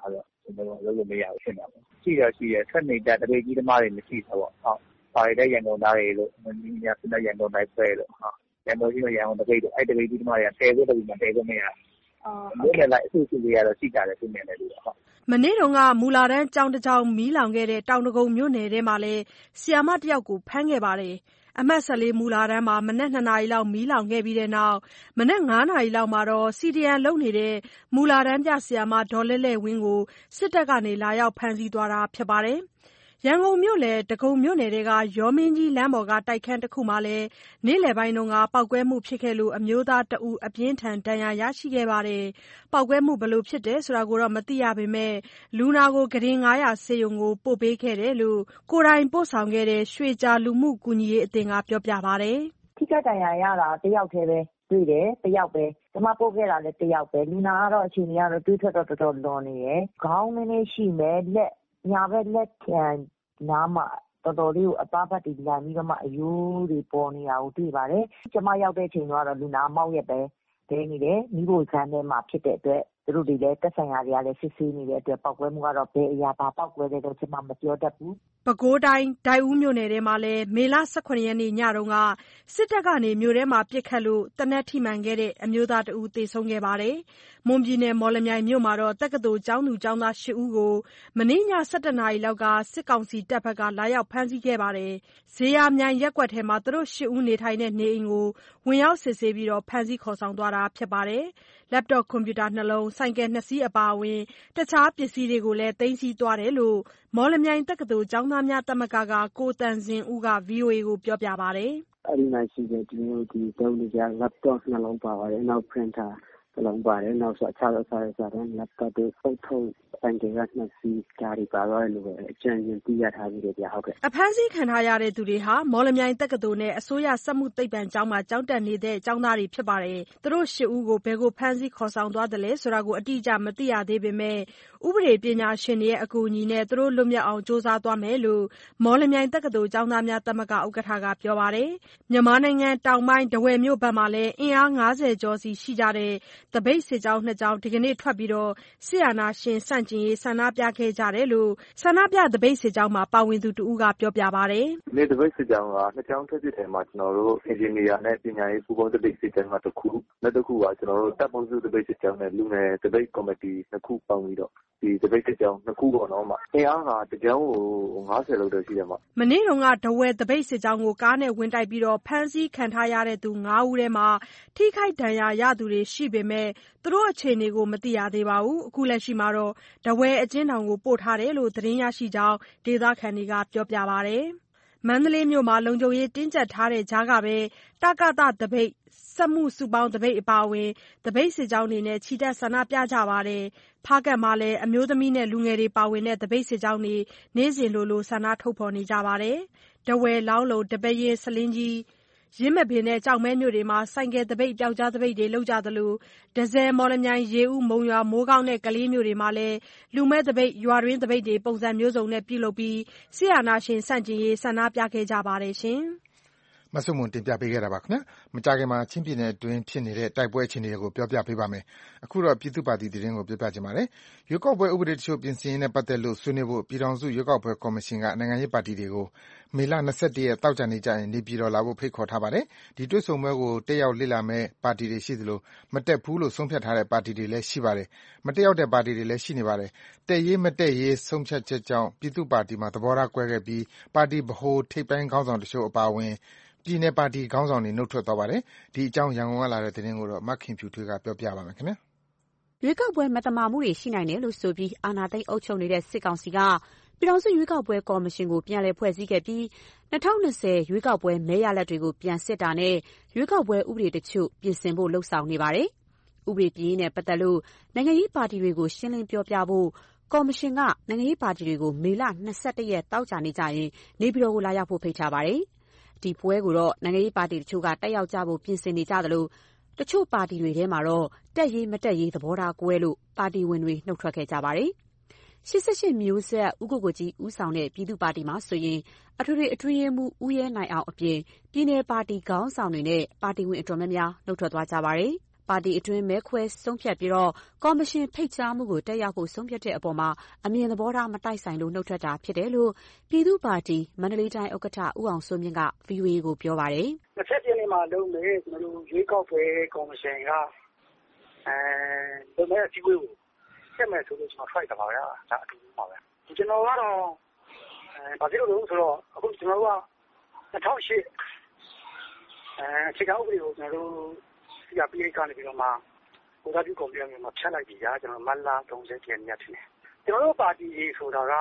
ကျွန်တော်လုပ်လို့မရဘူးဖြစ်နေတာပေါ့ရှိရထွက်နေတဲ့တပိတ်ကြီးသမားတွေမရှိတော့ပေါ့ဟုတ်ပါရတဲ့ရန်ကုန်သားတွေလို့ဒီညစတဲ့ရန်ကုန်တိုင်းဆွဲလို့ဟုတ်ရန်ကုန်ကြီးရန်ကုန်တပိတ်တို့အဲ့တပိတ်ကြီးသမားတွေကတဲဖို့တပိတ်မှာတဲဖို့မရမြို့နယ်လိုက်အစုစုလေးကတော့ရှိကြတယ်ဖြစ်နေတယ်လို့ဟုတ်မနေ့တုန်းကမူလာတန်းကျောင်းတစ်ကျောင်းမီးလောင်ခဲ့တဲ့တောင်တကုံမြို့နယ်ထဲမှာလည်းဆီယာမတယောက်ကိုဖမ်းခဲ့ပါတယ်။အမှတ်14မူလာတန်းမှာမနက်2နာရီလောက်မီးလောင်ခဲ့ပြီးတဲ့နောက်မနက်9နာရီလောက်မှာတော့ CDN လုပ်နေတဲ့မူလာတန်းပြဆီယာမဒေါ်လဲ့လဲ့ဝင်းကိုစစ်တပ်ကနေလာရောက်ဖမ်းဆီးသွားတာဖြစ်ပါတယ်။ရန်ကုန်မြို့နယ်ဒဂုံမြို့နယ်ကရောမင်းကြီးလမ်းပေါ်ကတိုက်ခန်းတစ်ခုမှာလည်းနေ့လယ်ပိုင်းကပောက်ကွဲမှုဖြစ်ခဲ့လို့အမျိုးသားတဦးအပြင်းထန်ဒဏ်ရာရရှိခဲ့ပါတယ်။ပောက်ကွဲမှုဘယ်လိုဖြစ်တယ်ဆိုတာကိုတော့မသိရပေမဲ့လူနာကိုကုတင်900ဆေးရုံကိုပို့ပေးခဲ့တယ်လို့ကိုယ်တိုင်ပို့ဆောင်ခဲ့တဲ့ရွှေကြာလူမှုကူညီရေးအသင်းကပြောပြပါတယ်။ထိခိုက်ဒဏ်ရာရတာတယောက်တည်းပဲတွေ့တယ်တယောက်ပဲကျမပို့ခဲ့တာလည်းတယောက်ပဲလူနာကတော့အခြေအနေကတော့တွေးထွက်တော့တော်တော်လွန်နေရယ်ခေါင်းနည်းနည်းရှိမယ်လက်ညာဘက်လက်ခံနားမှာတော်တော်လေးကိုအသားပတ်တွေလန်ပြီးတော့မှအယိုးတွေပေါ်နေတာကိုတွေ့ပါတယ်။ကျမရောက်တဲ့ချိန်တော့လူနာမောက်ရက်ပဲဒဲနေတယ်မိဖို့ဇန်းထဲမှာဖြစ်တဲ့အတွက်သူတို့တွေလည်းတက်ဆိုင်ရာတွေကလည်းစစ်ဆေးနေတဲ့အတွက်ပောက်ကွဲမှုကတော့ဘယ်အရာပါပောက်ကွဲတယ်တော့ကျမမပြောတတ်ဘူး။ပဲခူးတိုင်းဒိုက်ဦးမြို့နယ်ထဲမှာလည်းမေလ18ရက်နေ့ညတုန်းကစစ်တပ်ကနေမြို့ထဲမှာပစ်ခတ်လို့တနက်ထိမှန်ခဲ့တဲ့အမျိုးသားတဦးသေဆုံးခဲ့ပါတယ်။မွန်ပြည်နယ်မော်လမြိုင်မြို့မှာတော့တက္ကသိုလ်ကျောင်းသူကျောင်းသား8ဦးကိုမနေ့ည17နာရီလောက်ကစစ်ကောင်စီတပ်ဘက်ကလာရောက်ဖမ်းဆီးခဲ့ပါတယ်။ဇေယျမြိုင်ရပ်ကွက်ထဲမှာသူတို့8ဦးနေထိုင်တဲ့နေအိမ်ကိုဝင်ရောက်စစ်ဆေးပြီးဖမ်းဆီးခေါ်ဆောင်သွားတာဖြစ်ပါတယ်။ laptop ကွန်ပျူတာ2လုံးဆိုင်ကယ်2စီးအပါအဝင်တခြားပစ္စည်းတွေကိုလည်းသိမ်းဆည်းသွားတယ်လို့မော်လမြိုင်တက္ကသိုလ်ကျောင်းသားများသမဂ္ဂကကိုတန်ဇင်ဦးက VOA ကိုပြောပြပါတယ်။အဲ့ဒီမှာရှိတဲ့ဒီလိုဒီသုံးနေကြ laptop 2လုံးပါပါတယ်။နောက် printer တစ်လုံးပါတယ်။နောက်ဆိုအခြားသောစာရွက်စာတမ်း laptop တွေဖုန်းထုတ်ဆိုင်ကယ်က2စီးဒါတွေပါသွားတယ်လို့ပဲအကြံဉာဏ်သိရထားပြီးတယ်ဗျဟုတ်ကဲ့အဖမ်းဆီးခံထားရတဲ့သူတွေဟာမော်လမြိုင်တက္ကသိုလ်နဲ့အစိုးရစက်မှုသိပ္ပံကျောင်းမှာကျောင်းတက်နေတဲ့ကျောင်းသားတွေဖြစ်ပါတယ်။သူတို့8ဦးကိုဘယ်ကိုဖမ်းဆီးခေါ်ဆောင်သွားတယ်လဲဆိုတာကိုအတိအကျမသိရသေးပေမဲ့ဥပဒေပညာရှင်တွေရဲ့အကူအညီနဲ့သူတို့လွတ်မြောက်အောင်စူးစမ်းသွားမယ်လို့မော်လမြိုင်တက္ကသိုလ်ကျောင်းသားများသမဂ္ဂဥက္ကဋ္ဌကပြောပါတယ်။မြန်မာနိုင်ငံတောင်ပိုင်းထားဝယ်မြို့ဘက်မှာလည်းအင်အား50ကျော်စီရှိကြတဲ့တပိတ်စစ်ကြောင်း2ကြောင်းဒီကနေ့ထွက်ပြီးစစ်အာဏာရှင်ဆန့်ကျင်ရေးဆန္ဒပြခဲ့ကြတယ်လို့ဆန္ဒပြတပိတ်စစ်ကြောင်းမှာပါဝင်သူတဦးကပြောပြပါတယ်။ဒီနေ့တပိတ်စစ်ကြောင်းက2ကြောင်းထွက်ဖြစ်တယ်မှာကျွန်တော်တို့အင်ဂျင်နီယာနဲ့ပညာရေးပူးပေါင်းတပိတ်စစ်ကြောင်းကတစ်ခုနောက်တစ်ခုကကျွန်တော်တို့တပ်ပေါင်းစုတပိတ်စစ်ကြောင်းနဲ့လူငယ်တပိတ်ကော်မတီ2ခုပေါင်းပြီးတော့ဒီတပိတ်စစ်ကြောင်း2ခုပေါ့နော်မှာအင်အားကတကြောင်းကို50လောက်တော့ရှိတယ်မှာမနေ့တုန်းကထားဝယ်တပိတ်စစ်ကြောင်းကိုကားနဲ့ဝင်တိုက်ပြီးဖမ်းဆီးခံထားရတဲ့သူ9ဦးထဲမှာထိခိုက်ဒဏ်ရာရသူတွေရှိပေမဲ့သူတို့အခြေအနေကိုမသိရသေးပါဘူး။အခုလက်ရှိမှာထားဝယ်အကျဉ်းထောင်ကိုပို့ထားတယ်လို့သတင်းရရှိကြောင်းဒေသခံတွေကပြောပြပါတယ်။မန္တလေးမြို့မှာလုံခြုံရေးတင်းကျပ်ထားတဲ့ကြားကပဲတကသတပိတ်စက်မှုစုပေါင်းတပိတ်အပါအဝင်တပိတ်စစ်ကြောင်းတွေနဲ့ချီတက်ဆန္ဒပြကြပါတယ်။ဖားကတ်မှာလည်းအမျိုးသမီးနဲ့လူငယ်တွေပါဝင်တဲ့တပိတ်စစ်ကြောင်းတွေနေ့စဉ်လိုဆန္ဒထုတ်ဖော်နေကြပါတယ်။ထားဝယ်လောင်းလုံတပည့်ရင်ဆလင်းကြီးရင်းမပင်နဲ့ကြောက်မဲမြို့တွေမှာဆိုင်ကယ်တပိတ်ပျောက်ကြားတပိတ်တွေလုပ်ကြသလိုဒဇယ်မော်လမြိုင်ရေဦးမုံရွာမိုးကောင်းနဲ့ကလေးမြို့တွေမှာလည်းလူမဲ့တပိတ်ရွာတွင်းတပိတ်တွေပုံစံမျိုးစုံနဲ့ပြုလုပ်ပြီးစစ်အာဏာရှင်ဆန့်ကျင်ရေးဆန္ဒပြခဲ့ကြပါတယ်ရှင်မဆုမွန်တင်ပြပေးခဲ့တာပါခင်ဗျာမကြခင်မှာချင်းပြည်နယ်အတွင်းဖြစ်နေတဲ့တိုက်ပွဲအခြေအနေတွေကိုပြောပြပေးပါမယ်အခုတော့ပြည်သူ့ပါတီသတင်းကိုပြောပြချင်ပါတယ်ရွေးကောက်ပွဲဥပဒေတချို့ပြင်ဆင်ရေးနဲ့ပတ်သက်လို့ဆွေးနွေးဖို့ပြည်ထောင်စုရွေးကောက်ပွဲကော်မရှင်ကနိုင်ငံရေးပါတီတွေကိုမေလ21ရက်တောက်ကြနေကြရင်နေပြည်တော်လာဖို့ဖိတ်ခေါ်ထားပါတယ်ဒီတွေ့ဆုံပွဲကိုတက်ရောက်လေ့လာမဲ့ပါတီတွေရှိသလိုမတက်ဘူးလို့ဆုံးဖြတ်ထားတဲ့ပါတီတွေလည်းရှိပါတယ်မတက်ရောက်တဲ့ပါတီတွေလည်းရှိနေပါတယ်တက်ရေးမတက်ရေးဆုံးဖြတ်ချက်ကြောင့်ပြည်သူ့ပါတီမှာသဘောထားကွဲခဲ့ပြီးပါတီဗဟိုထိပ်ပိုင်းခေါင်းဆောင်တချို့အပါအဝင်ပြည်내ပါတီခေါင်းဆောင်တွေနှုတ်ထွက်သွားပါတယ်ဒီအကြောင်းရန်ကုန်ကလာတဲ့သတင်းကိုတော့မခင်ဖြူထွေးကပြောပြပါမယ်ခင်ဗျာရွေးကောက်ပွဲမတမာမှုတွေရှိနိုင်တယ်လို့ဆိုပြီးအာဏာသိမ်းအုပ်ချုပ်နေတဲ့စစ်ကောင်စီကပြည်ထောင်စုရွေးကောက်ပွဲကော်မရှင်ကိုပြန်လည်ဖွဲ့စည်းခဲ့ပြီး2020ရွေးကောက်ပွဲမဲရလဒ်တွေကိုပြန်စစ်တာနဲ့ရွေးကောက်ပွဲဥပဒေတချို့ပြင်ဆင်ဖို့လှုံ့ဆော်နေပါတယ်ဥပဒေပြင်ရေးနဲ့ပတ်သက်လို့နိုင်ငံရေးပါတီတွေကိုရှင်းလင်းပြောပြဖို့ကော်မရှင်ကနိုင်ငံရေးပါတီတွေကိုမေလ21ရက်တောက်ကြနေကြရင်နေပြည်တော်ကိုလာရောက်ဖို့ဖိတ်ထားပါတယ်ဒီပွဲကိုတော့နိုင်ငံရေးပါတီတချို့ကတက်ရောက်ကြဖို့ပြင်ဆင်နေကြသလိုတချို့ပါတီတွေထဲမှာတော့တက်ရေးမတက်ရေးသဘောထားကွဲလို့ပါတီဝင်တွေနှုတ်ထွက်ခဲ့ကြပါတယ်88မျိုးဆက်ဦးကိုကိုကြီးဦးဆောင်တဲ့ပြည်သူ့ပါတီမှာဆိုရင်အထွေထွေအတွင်းရေးမှူးဦးရဲနိုင်အောင်အပြင်ပြည်내ပါတီခေါင်းဆောင်တွေနဲ့ပါတီဝင်အတော်များများနှုတ်ထွက်သွားကြပါတယ်ပါတီအတွင်းမဲခွဲဆုံးဖြတ်ပြီးတော့ကော်မရှင်ဖိတ်ကြားမှုကိုတက်ရောက်ဖို့ဆုံးဖြတ်တဲ့အပေါ်မှာအမြင်သဘောထားမတိုက်ဆိုင်လို့နှုတ်ထွက်တာဖြစ်တယ်လို့ပြည်သူ့ပါတီမန္တလေးတိုင်းဥက္ကဋ္ဌဦးအောင်စိုးမြင့်က VOA ကိုပြောပါတယ်။တစ်ချက်နေ့မှာလုံးမယ်ကျွန်တော်တို့ရွေးကောက်ပွဲကော်မရှင်ကဒီမဲ့အစည်းအဝေးကိုဆက်မယ်ဆိုလို့ကျွန်တော်ဖိုက်တာပါဗျာဒါအတူတူပါပဲကျွန်တော်ကတော့ဘာဖြစ်လို့လဲဆိုတော့အခုကျွန်တော်တို့က2008ခြေကောက်ဥပဒေကိုကျွန်တော်တို့ဒီကပြည်ကနေပြီးတော့မှဟိုဒါပြုကွန်ပျူတာမှာဖြတ်လိုက်ပြီကြာကျွန်တော်မတ်လ30ရက်နေ့ထင်တယ်ကျွန်တော်တို့ပါတီဆိုတာက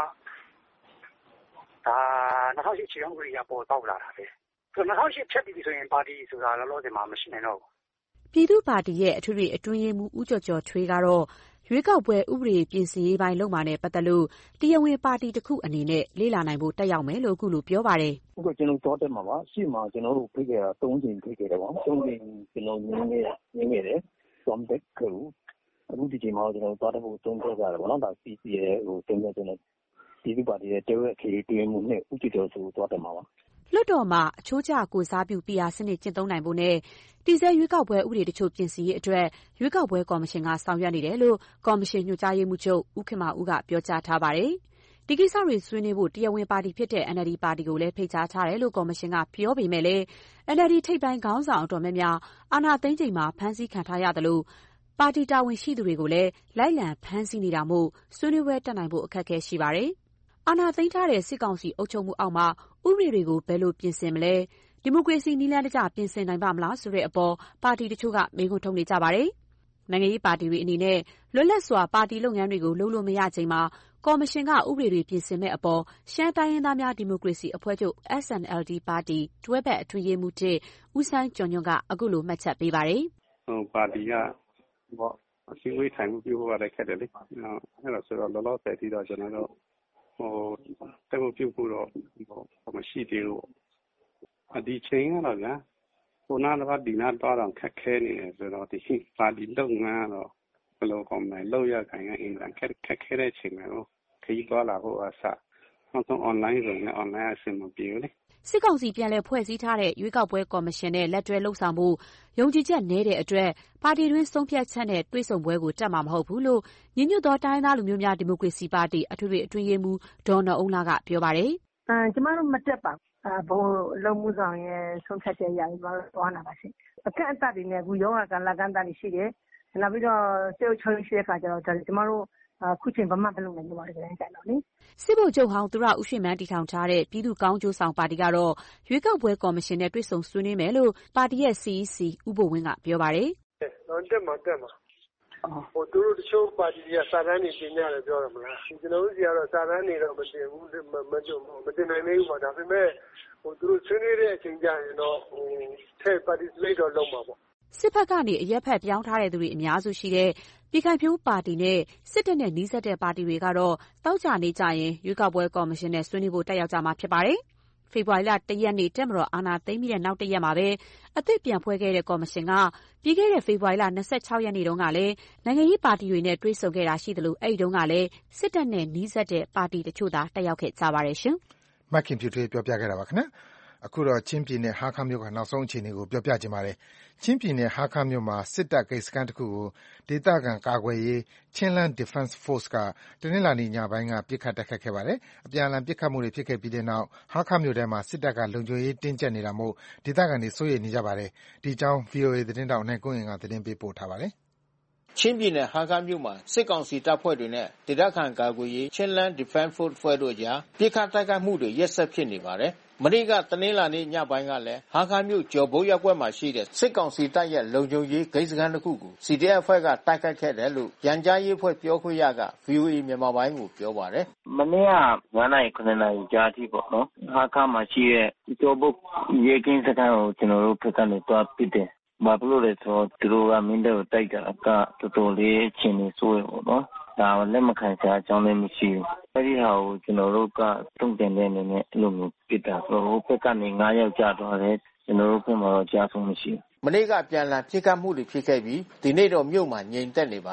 2008ခြေကောက်ဥပဒေကပေါ်ပေါက်လာတာပဲ2008ဖြတ်ပြီးဆိုရင်ပါတီဆိုတာလောလောဆယ်မှာမရှိနိုင်တော့ဘူးပြည်သူ့ပါတီရဲ့အထွေထွေအတွင်းရေးမှူးဦးကျော်ကျော်ထွေးကတော့ရွေးကောက်ပွဲဥပဒေပြင်ဆင်ရေးပိုင်းလုပ်မှာနဲ့ပတ်သက်လို့တရားဝင်ပါတီတစ်ခုအနေနဲ့လေ့လာနိုင်ဖို့တက်ရောက်မယ်လို့အခုလိုပြောပါတယ်။အခုကျွန်တော်တော့တက်မှာပါ။ရှေ့မှာကျွန်တော်တို့ဖိတ်ခဲ့တာ3ချိန်ဖိတ်ခဲ့တယ်ပေါ့။3ချိန်ကျွန်တော်ညင်းခဲ့တယ်။သွားတက်ခုအခုဒီချိန်မှာကျွန်တော်သွားတက်ဖို့3တက်ကြတယ်ပေါ့နော်။ဒါ CC ရဲ့ဟို3တက်ကျွန်တော်ပြည်သူ့ပါတီရဲ့တရက်ခေတွင်မှုနဲ့ဦးကျော်ကျော်ဆိုသွားတက်မှာပါ။လွှတ်တော်မှာအချိုးကျကိုစားပြု PR စနစ်ကျင့်သုံးနိုင်ဖို့နဲ့တည်ဆဲရွေးကောက်ပွဲဥပဒေတချို့ပြင်ဆင်ရေးအတွက်ရွေးကောက်ပွဲကော်မရှင်ကဆောင်ရွက်နေတယ်လို့ကော်မရှင်ညွှန်ကြားရေးမှူးချုပ်ဦးခင်မာဦးကပြောကြားထားပါတယ်။ဒီကိစ္စတွေဆွေးနွေးဖို့တရားဝင်ပါတီဖြစ်တဲ့ NLD ပါတီကိုလည်းဖိတ်ကြားထားတယ်လို့ကော်မရှင်ကပြောပေမဲ့လည်း NLD ထိပ်ပိုင်းခေါင်းဆောင်အတော်များများအာဏာသိမ်းချိန်မှာဖမ်းဆီးခံထားရသလိုပါတီတာဝန်ရှိသူတွေကိုလည်းလိုက်လံဖမ်းဆီးနေတာမို့ဆွေးနွေးပွဲတက်နိုင်ဖို့အခက်အခဲရှိပါတယ်။အာဏာသိမ်းထားတဲ့စစ်ကောင်စီအုပ်ချုပ်မှုအောက်မှာဥပဒေတွေကိုဘယ်လိုပြင်ဆင်မလဲဒီမိုကရေစီနည်းလမ်းတကျပြင်ဆင်နိုင်ပါမလားဆိုတဲ့အပေါ်ပါတီတချို့ကမေးခွန်းထုတ်နေကြပါတယ်။နိုင်ငံရေးပါတီတွေအနေနဲ့လွတ်လပ်စွာပါတီလုပ်ငန်းတွေကိုလုပ်လို့မရချိန်မှာကော်မရှင်ကဥပဒေတွေပြင်ဆင်မဲ့အပေါ်ရှမ်းတိုင်းရင်းသားများဒီမိုကရေစီအဖွဲ့ချုပ် SNLD ပါတီတွဲဘက်အတွင်းရေးမှူးဦးစိုင်းကျော်ညွန့်ကအခုလိုမှတ်ချက်ပေးပါတယ်။ပါတီကအစည်းအဝေးထိုင်မှုပြုဖို့လည်းခက်တယ်လေ။အဲ့တော့ဆိုတော့လောလောဆယ်ထိတော့ကျွန်တော်တို့တက်ဖို့ပြုဖို့တော့မရှိသေးဘူး။ဒီချိန်ကတော့ဗျာခုနကဒီနာတော့ခက်ခဲနေတယ်ဆိုတော့ဒီပါတီလုပ်ငန်းတော့ဘယ်လိုကောင်းမလဲလောက်ရခိုင်ကအင်္ဂလန်ခက်ခဲတဲ့ချိန်မှာခရီးသွားလာဖို့အစနောက်ဆုံး online ဆိုရင် online အဆင်မပြေဘူးလေစစ်ကောင်စီပြန်လည်ဖွဲ့စည်းထားတဲ့ရွေးကောက်ပွဲကော်မရှင်နဲ့လက်တွဲလှုပ်ဆောင်မှုယုံကြည်ချက်နည်းတဲ့အတွက်ပါတီတွင်းဆုံးဖြတ်ချက်နဲ့တွေ့ဆုံပွဲကိုတက်မှာမဟုတ်ဘူးလို့ညီညွတ်သောတိုင်းသားလူမျိုးများဒီမိုကရေစီပါတီအထွေထွေအတွင်းရေးမှူးဒေါ်နော်အုံးလာကပြောပါတယ်ကျမတို့မတက်ပါဘူးဘုံလုံမှုဆောင်ရဲ့ဆုံးဖြတ်ချက်ရရင်ကျမတို့သွားနာပါရှင်အကန့်အသတ်တွေနဲ့အခုရောဂါကလာကန့်သတ်တွေရှိတယ်နောက်ပြီးတော့စေုပ်ချုံရှိတဲ့ခါကျတော့ကျမတို့ခုချိန်ဘာမှမလုပ်နိုင်ကြပါဘူးကြိုင်တော့လေစစ်ဗိုလ်ချုပ်ဟောင်းသူရဦးရွှေမန်းတည်ထောင်ထားတဲ့ပြည်သူ့ကောင်းကျိုးဆောင်ပါတီကတော့ရွေးကောက်ပွဲကော်မရှင်နဲ့တွေ့ဆုံဆွေးနွေးမယ်လို့ပါတီရဲ့ CEC ဦးဘိုဝင်းကပြောပါတယ်တက်မှာသူတို့တချို့ပါတီကစာတမ်းတွေတင်ကြတယ်ပြောရမလားကျွန်တော်တို့စီကတော့စာတမ်းတွေတော့မတင်ဘူးမတင်နိုင်သေးဘူးပေါ့ဒါပေမဲ့သူတို့ဆွေးနွေးတဲ့အချိန်ကျရင်တော့ထည့် participate တော့လုပ်မှာပေါ့စစ်ဘက်ကနေအရက်ဖက်ပြောင်းထားတဲ့သူတွေအများစုရှိတဲ့ပြည်ခိုင်ဖြိုးပါတီနဲ့စစ်တပ်နဲ့နှီးစပ်တဲ့ပါတီတွေကတော့တောက်ကြနေကြရင်ရွေးကောက်ပွဲကော်မရှင်နဲ့ဆွေးနွေးဖို့တက်ရောက်ကြမှာဖြစ်ပါတယ်။ဖေဖော်ဝါရီလ1ရက်နေ့တက်မတော်အာဏာသိမ်းပြီးတဲ့နောက်1ရက်မှာပဲအသစ်ပြန်ဖွဲ့ခဲ့တဲ့ကော်မရှင်ကပြီးခဲ့တဲ့ဖေဖော်ဝါရီလ26ရက်နေ့တုန်းကလည်းနိုင်ငံရေးပါတီတွေနဲ့တွေ့ဆုံခဲ့တာရှိသလိုအဲ့ဒီတုန်းကလည်းစစ်တပ်နဲ့နှီးစပ်တဲ့ပါတီတချို့သာတက်ရောက်ခဲ့ကြပါတယ်ရှင်။မခင်ဖြူထွေးပြောပြခဲ့တာပါခင်ဗျာ။အခုတော့ချင်းပြည်နယ်ဟားခါးမြို့ကနောက်ဆုံးအခြေအနေကိုပြောပြချင်ပါတယ်။ချင်းပြည်နယ်ဟားခါးမြို့မှာစစ်တပ်ဂိတ်စခန်းတစ်ခုကိုဒေသခံကာကွယ်ရေး Chinland Defense Force ကတနင်္လာနေ့ညပိုင်းကပစ်ခတ်တိုက်ခိုက်ခဲ့ပါတယ်။အပြန်အလှန်ပစ်ခတ်မှုတွေဖြစ်ခဲ့ပြီးတဲ့နောက်ဟားခါးမြို့ထဲမှာစစ်တပ်ကလုံခြုံရေးတင်းကျပ်နေတာမို့ဒေသခံတွေစိုးရိမ်နေကြပါတယ်။ဒီအကြောင်း VOA သတင်းတောက်နိုင်ကွန်းရင်ကသတင်းပေးပို့ထားပါတယ်။ချင်းပြည်နယ်ဟားခါးမြို့မှာစစ်ကောင်စီတပ်ဖွဲ့တွေနဲ့ဒေသခံကာကွယ်ရေး Chinland Defense Force ဖွဲ့တို့ကြားပစ်ခတ်တိုက်ခိုက်မှုတွေရက်ဆက်ဖြစ်နေပါတယ်။မနေ့ကတနင်္လာနေ့ညပိုင်းကလည်းဟားခါးမြို့ကျော်ဘိုးရပ်ကွက်မှာရှိတဲ့စစ်ကောင်စီတပ်ရဲ့လုံခြုံရေးဂိတ်စခန်းတစ်ခုကို CDF အဖွဲ့ကတိုက်ခိုက်ခဲ့တယ်လို့ရန်ကြားရေးအဖွဲ့ပြောခွင့်ရက VOA မြန်မာပိုင်းကိုပြောပါတယ်။မနေ့က9နာရီ9နာရီကြားထိပေါ့နော်။ဟားခါးမှာရှိတဲ့ကျော်ဘိုးရဲကင်းစခန်းကိုကျွန်တော်တို့ဖက်ကနေတွားပစ်တယ်။ဘာလို့လဲဆိုတော့သူတို့ကမင်းတို့တိုက်တာကတော်တော်လေးအချင်းနေဆိုးရပေါ့နော်။ဒါလည်းမခံချအကြောင်းလည်းမရှိဘူး။အဲဒီဟာကိုကျွန်တော်တို့ကတုံ့ပြန်တဲ့အနေနဲ့အဲ့လိုမျိုးပစ်တာဆိုတော့ဘက်ကနေ9ယောက်ကြာတော့တယ်ကျွန်တော်တို့ဘက်မှာတော့ကြားဆုံးမရှိဘူး။မနေ့ကပြန်လာပစ်ခတ်မှုတွေဖြစ်ခဲ့ပြီးဒီနေ့တော့မြို့မှာငြိမ်သက်နေပါတယ်။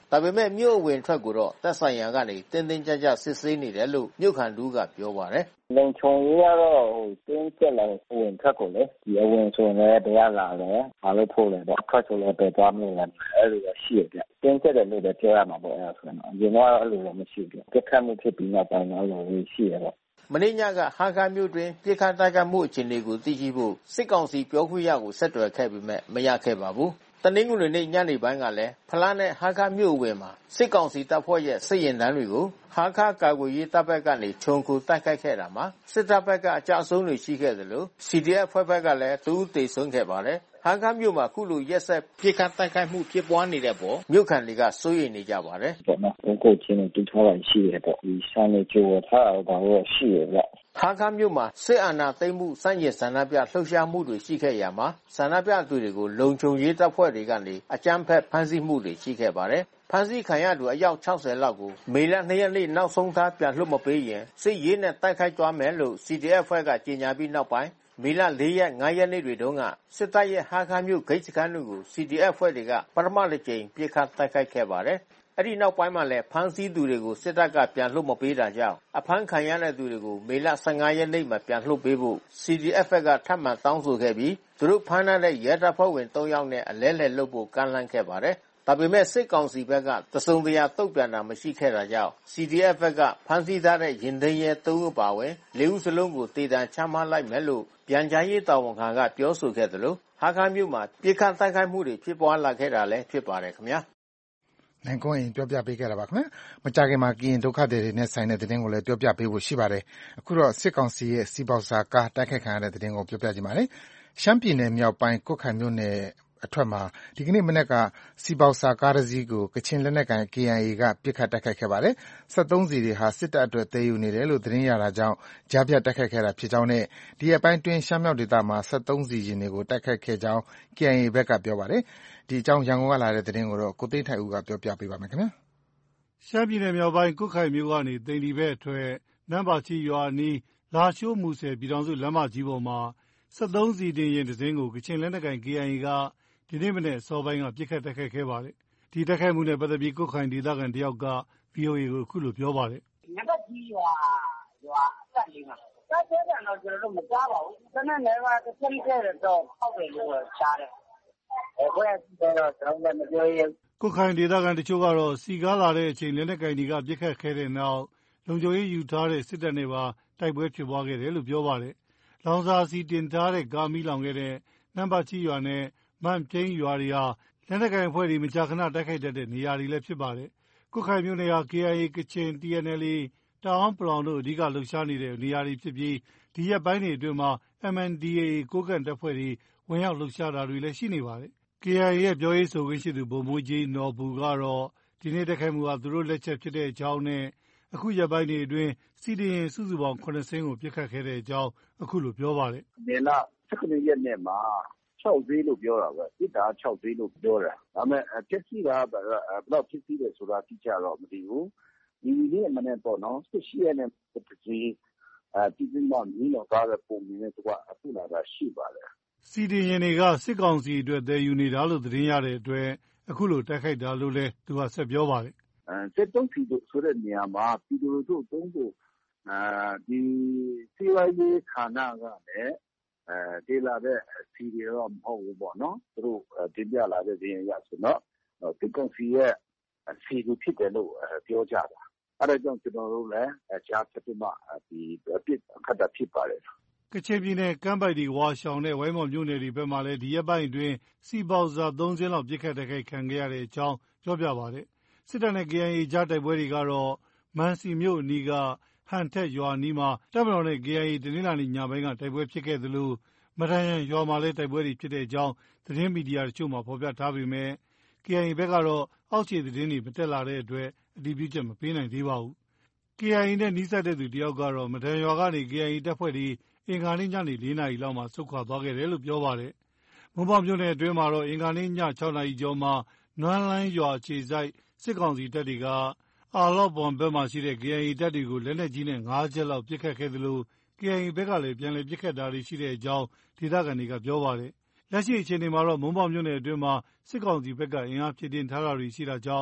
ဒါပေမဲ့မြို့အဝင်ထွက်ကိုတော့သက်ဆိုင်ရာကနေတင်းတင်းကြပ်ကြပ်စစ်ဆေးနေတယ်လို့မြို့ခံတူကပြောပါတယ်လုံခြုံရေးကတော့တင်းကျပ်လာအဝင်ထွက်ကိုလေဒီအဝင်ဆိုရင်လည်းတရားလာတယ်အားလို့ဖို့လေတော့ထွက်ဆိုလည်းပဲသွားမလို့လည်းအဲ့လိုရှိရပြတင်းကျပ်တယ်လို့လည်းပြောရမှာပေါ့အဲ့ဒါဆိုရင်အရင်တော့အဲ့လိုလည်းမရှိဘူးပြခတ်မှုဖြစ်ပြီးနောက်ပိုင်းတော့လို့ရှိရတော့မနေ့ညကဟာခါမြို့တွင်ပြခတ်တိုက်ခတ်မှုအခြေအနေကိုသိရှိဖို့စစ်ကောင်စီပြောခွင့်ရကိုဆက်သွယ်ခဲ့ပေမဲ့မရခဲ့ပါဘူးတနင်္ဂနွေနေ့ညနေပိုင်းကလည်းဖလားနဲ့ဟာခါမြို့အဝင်မှာစစ်ကောင်စီတပ်ဖွဲ့ရဲ့စစ်ရင်တန်းတွေကိုဟာခါကာကွယ်ရေးတပ်ဘက်ကနေခြုံခိုတိုက်ခိုက်ခဲ့တာမှာစစ်တပ်ဘက်ကအကြအဆုံးတွေရှိခဲ့သလို CDF ဖွဲ့ဘက်ကလည်းသူ့တေဆုံးခဲ့ပါတယ်ဟာခါမြို့မှာခုလိုရက်ဆက်ပြစ်ခတ်တိုက်ခိုက်မှုဖြစ်ပွားနေတဲ့ပေါ်မြို့ခံတွေကစိုးရိမ်နေကြပါတယ်။ပေါ့နော်။ဘုကိုချင်းနဲ့တူထားတာရှိရပေါ့။ဒီဆိုင်နေကြိုထားတာတော့ရှိရဗျ။ဟာခါမြို့မှာစစ်အာဏာသိမ်းမှုစန့်ကျင်ဆန္ဒပြလှုပ်ရှားမှုတွေရှိခဲ့ရာမှာဆန္ဒပြသူတွေကိုလုံခြုံရေးတပ်ဖွဲ့တွေကနေအကြမ်းဖက်ဖမ်းဆီးမှုတွေရှိခဲ့ပါတယ်။ဖမ်းဆီးခံရသူအယောက်60လောက်ကိုမေလ2ရက်နေ့နောက်ဆုံးထားပြန်လွှတ်မပေးရင်စစ်ရေးနဲ့တိုက်ခိုက်သွားမယ်လို့ CDF ဖွဲ့ကကြေညာပြီးနောက်ပိုင်းမေလ4ရက်5ရက်နေ့တွေတုန်းကစစ်တပ်ရဲ့ဟာခါမြို့ဂိတ်စခန်းတွေကို CDF ဖွဲ့တွေကပထမတစ်ကြိမ်ပြစ်ခတ်တိုက်ခိုက်ခဲ့ပါတယ်။အဲ့ဒီနောက်ပိုင်းမှာလည်းဖမ်းဆီးသူတွေကိုစစ်တပ်ကပြန်လွှတ်မပေးတာကြောင့်အဖမ်းခံရတဲ့သူတွေကိုမေလ15ရက်နေ့မှာပြန်လွှတ်ပေးဖို့ CDF ကထပ်မံတောင်းဆိုခဲ့ပြီးသူတို့ဖမ်းထားတဲ့ရဲတပ်ဖွဲ့ဝင်3ယောက်နဲ့အလဲလှယ်လုပ်ဖို့ကမ်းလှမ်းခဲ့ပါတယ်။ဒါပေမဲ့စစ်ကောင်စီဘက်ကတစုံတရာတုံ့ပြန်တာမရှိခဲ့တာကြောင့် CDF ဘက်ကဖမ်းဆီးထားတဲ့ရင်သိမ်းရဲ3ဦးပါဝင်4ဦးစလုံးကိုတေတံချမှတ်လိုက်မယ်လို့ပြန်ကြားရေးတာဝန်ခံကပြောဆိုခဲ့တယ်လို့ဟာခါမြို့မှာပြစ်ခတ်တိုက်ခိုက်မှုတွေဖြစ်ပွားလာခဲ့တာလည်းဖြစ်ပါတယ်ခင်ဗျာနိုင်ကွန်းရင်ပြောပြပေးခဲ့တာပါခင်ဗျာမကြခင်မှာကရင်ဒုက္ခသည်တွေနဲ့ဆိုင်တဲ့သတင်းကိုလည်းပြောပြပေးဖို့ရှိပါတယ်အခုတော့စစ်ကောင်စီရဲ့စီပေါစာကားတိုက်ခိုက်ခံရတဲ့သတင်းကိုပြောပြကြပါမယ်ရှမ်းပြည်နယ်မြောက်ပိုင်းကွတ်ခိုင်မြို့နယ်အထွက်မှာဒီကနေ့မနက်ကစီပေါစာကားတစ်စီးကိုကချင်လက်နက်ကိုင် KIA ကပစ်ခတ်တိုက်ခိုက်ခဲ့ပါတယ်။73စီတွေဟာစစ်တပ်အတွက်သယ်ယူနေတယ်လို့သတင်းရတာကြောင့်ကြားဖြတ်တိုက်ခိုက်ခဲ့တာဖြစ်ကြောင်းနဲ့ဒီအပိုင်းတွင်ရှမ်းမြောက်ဒေသမှာ73စီရင်တွေကိုတိုက်ခိုက်ခဲ့ကြောင်း KIA ဘက်ကပြောပါတယ်။ဒီအကြောင်းရန်ကုန်ကလာတဲ့သတင်းကိုတော့ကိုသိန်းထိုက်ဦးကပြောပြပေးပါမယ်ခင်ဗျာ။ရှမ်းပြည်နယ်မြောက်ပိုင်းကွတ်ခိုင်မြို့ကနေသိန္နီဘက်အထွက်နန်းပါချီရွာနီးလာရှိုးမူဆယ်ပြည်တော်စုလမ်းမကြီးပေါ်မှာ73စီတင်ရင်တစ်စင်းကိုကချင်လက်နက်ကိုင် KIA ကဒီနေ့မနေ့စောပိုင်းကပြစ်ခတ်တိုက်ခိုက်ခဲ့ပါတယ်။ဒီတိုက်ခိုက်မှုနဲ့ပတ်သက်ပြီးကွတ်ခိုင်ဒေသခံတယောက်က VOA ကိုအခုလိုပြောပါတယ်။နံပါတ်ကြီးရွာအစပ်လေးမှာတိုက်ပွဲကတော့ကျွန်တော်တို့မကြားပါဘူး။တနက်နေ့ကတစ်ချက်ခဲ့တော့ဟောက်တယ်လို့ကြားတယ်။ဘယ်တော့ကျွန်တော်လည်းမပြောရဘူး။ကွတ်ခိုင်ဒေသခံတချို့ကတော့စီကားလာတဲ့အချိန်လက်နက်ကိုင်တွေကပြစ်ခတ်ခဲ့တဲ့နောက်လုံခြုံရေးယူထားတဲ့စစ်တပ်နဲ့ပါတိုက်ပွဲဖြစ်ပွားခဲ့တယ်လို့ပြောပါတယ်။လောင်စာစီတင်ထားတဲ့ကားမီးလောင်ခဲ့တဲ့နန်းပါချီရွာနဲ့မန်ပြင်းရွာတွေဟာလက်နက်ကိုင်အဖွဲ့တွေမကြာခဏတိုက်ခိုက်တတ်တဲ့နေရာတွေလည်းဖြစ်ပါတယ်။ကွတ်ခိုင်မြို့နယ်ဟာ KIA ကချင် TNLA တအောင်းပလောင်တို့အဓိကလှုပ်ရှားနေတဲ့နေရာတွေဖြစ်ပြီးဒီရက်ပိုင်းတွေအတွင်းမှာ MNDAA ကိုးကန့်တပ်ဖွဲ့တွေဝင်ရောက်လှုပ်ရှားတာတွေလည်းရှိနေပါတယ်။ KIA ရဲ့ပြောရေးဆိုခွင့်ရှိသူဗိုလ်မှူးကြီးနော်ဘူကတော့ဒီနေ့တိုက်ခိုက်မှုဟာသူတို့လက်ချက်ဖြစ်တဲ့အကြောင်းနဲ့အခုရက်ပိုင်းတွေအတွင်းစီဒီရင်စုစုပေါင်း9စင်းကိုပြစ်ခတ်ခဲ့တဲ့အကြောင်းအခုလိုပြောပါတယ်။ဒီလ19ရက်နေ့မှာ6ဈေးလို့ပြောတာပဲ။တစ်တာ6ဈေးလို့ပြောတာ။ဒါပေမဲ့ဖြစ်စီတာဘယ်တော့ဖြစ်စီတယ်ဆိုတာတိကျတော့မသိဘူး။ဒီနေ့မနေ့ပေါ့နော်18ရက်နေ့တစ်ဈေးဒီမှာမင်းတို့ကားတဲ့ပုံမြင်တဲ့သူကအခုလာတာရှိပါတယ်။စီဒီရင်တွေကစစ်ကောင်စီအတွက်တည်ယူနေတာလို့သတင်းရတဲ့အတွက်အခုလိုတိုက်ခိုက်တာလို့လည်းသူကဆက်ပြောပါတယ်။စစ်တုံးစီဆိုတဲ့နေရာမှာပြည်သူတို့တုံးဖို့ဒီစီဝိုင်းရေးဌာနကလည်းဒေလာတဲ့စီတွေတော့မဟုတ်ဘူးပေါ့နော်သူတို့တင်ပြလာတဲ့သတင်းရဆိုတော့စစ်ကောင်စီရဲ့စီတွေဖြစ်တယ်လို့ပြောကြတာအဲဒါကြောင့်ကျွန်တော်တို့လည်းကြားဖြတ်မှဒီပြစ်ခတ်တာဖြစ်ပါတယ်ကချင်ပြည်နယ်ကမ်းပိုက်ဒီဝါရှောင်နဲ့ဝိုင်းမော်မြို့နယ်တွေဘက်မှာလည်းဒီရက်ပိုင်းအတွင်းစီပေါစာ3စင်းလောက်ပြစ်ခတ်တိုက်ခိုက်ခံခဲ့ရတဲ့အကြောင်းပြောပြပါတယ်စစ်တပ်နဲ့ KIA ကြားတိုက်ပွဲတွေကတော့မန်စီမြို့အနီးကဟန်ထက်ရွာနီးမှာတပ်မတော်နဲ့ KIA တနင်္လာနေ့ညပိုင်းကတိုက်ပွဲဖြစ်ခဲ့သလိုမထန်ရန်ရွာမှာလည်းတိုက်ပွဲတွေဖြစ်တဲ့အကြောင်းသတင်းမီဒီယာတချို့မှာဖော်ပြထားပေမဲ့ KIA ဘက်ကတော့အောက်ခြေသတင်းတွေမတက်လာတဲ့အတွက်အတည်ပြုချက်မပေးနိုင်သေးပါဘူး။ KIA နဲ့နီးစပ်တဲ့သူတယောက်ကတော့မထန်ရွာကနေ KIA တပ်ဖွဲ့တွေအင်္ဂါနေ့ညနေ4နာရီလောက်မှာဆုတ်ခွာသွားခဲ့တယ်လို့ပြောပါတယ်။မွန်ပေါမြို့နယ်အတွင်းမှာတော့အင်္ဂါနေ့ည6နာရီကျော်မှာနွမ်းလိုင်းရွာခြေစိုက်စစ်ကောင်စီတပ်တွေကအာလော့ပွန်ဘက်မှာရှိတဲ့ KIA တပ်တွေကိုလက်နက်ကြီးနဲ့5ချက်လောက်ပစ်ခတ်ခဲ့သလို KIA ဘက်ကလည်းပြန်လည်ပစ်ခတ်တာတွေရှိတဲ့အကြောင်းဒေသခံတွေကပြောပါတယ်။လက်ရှိအခြေအနေမှာတော့မွန်ပေါမြို့နယ်အတွင်းမှာစစ်ကောင်စီဘက်ကအင်အားဖြည့်တင်းထားတာတွေရှိတာကြောင့်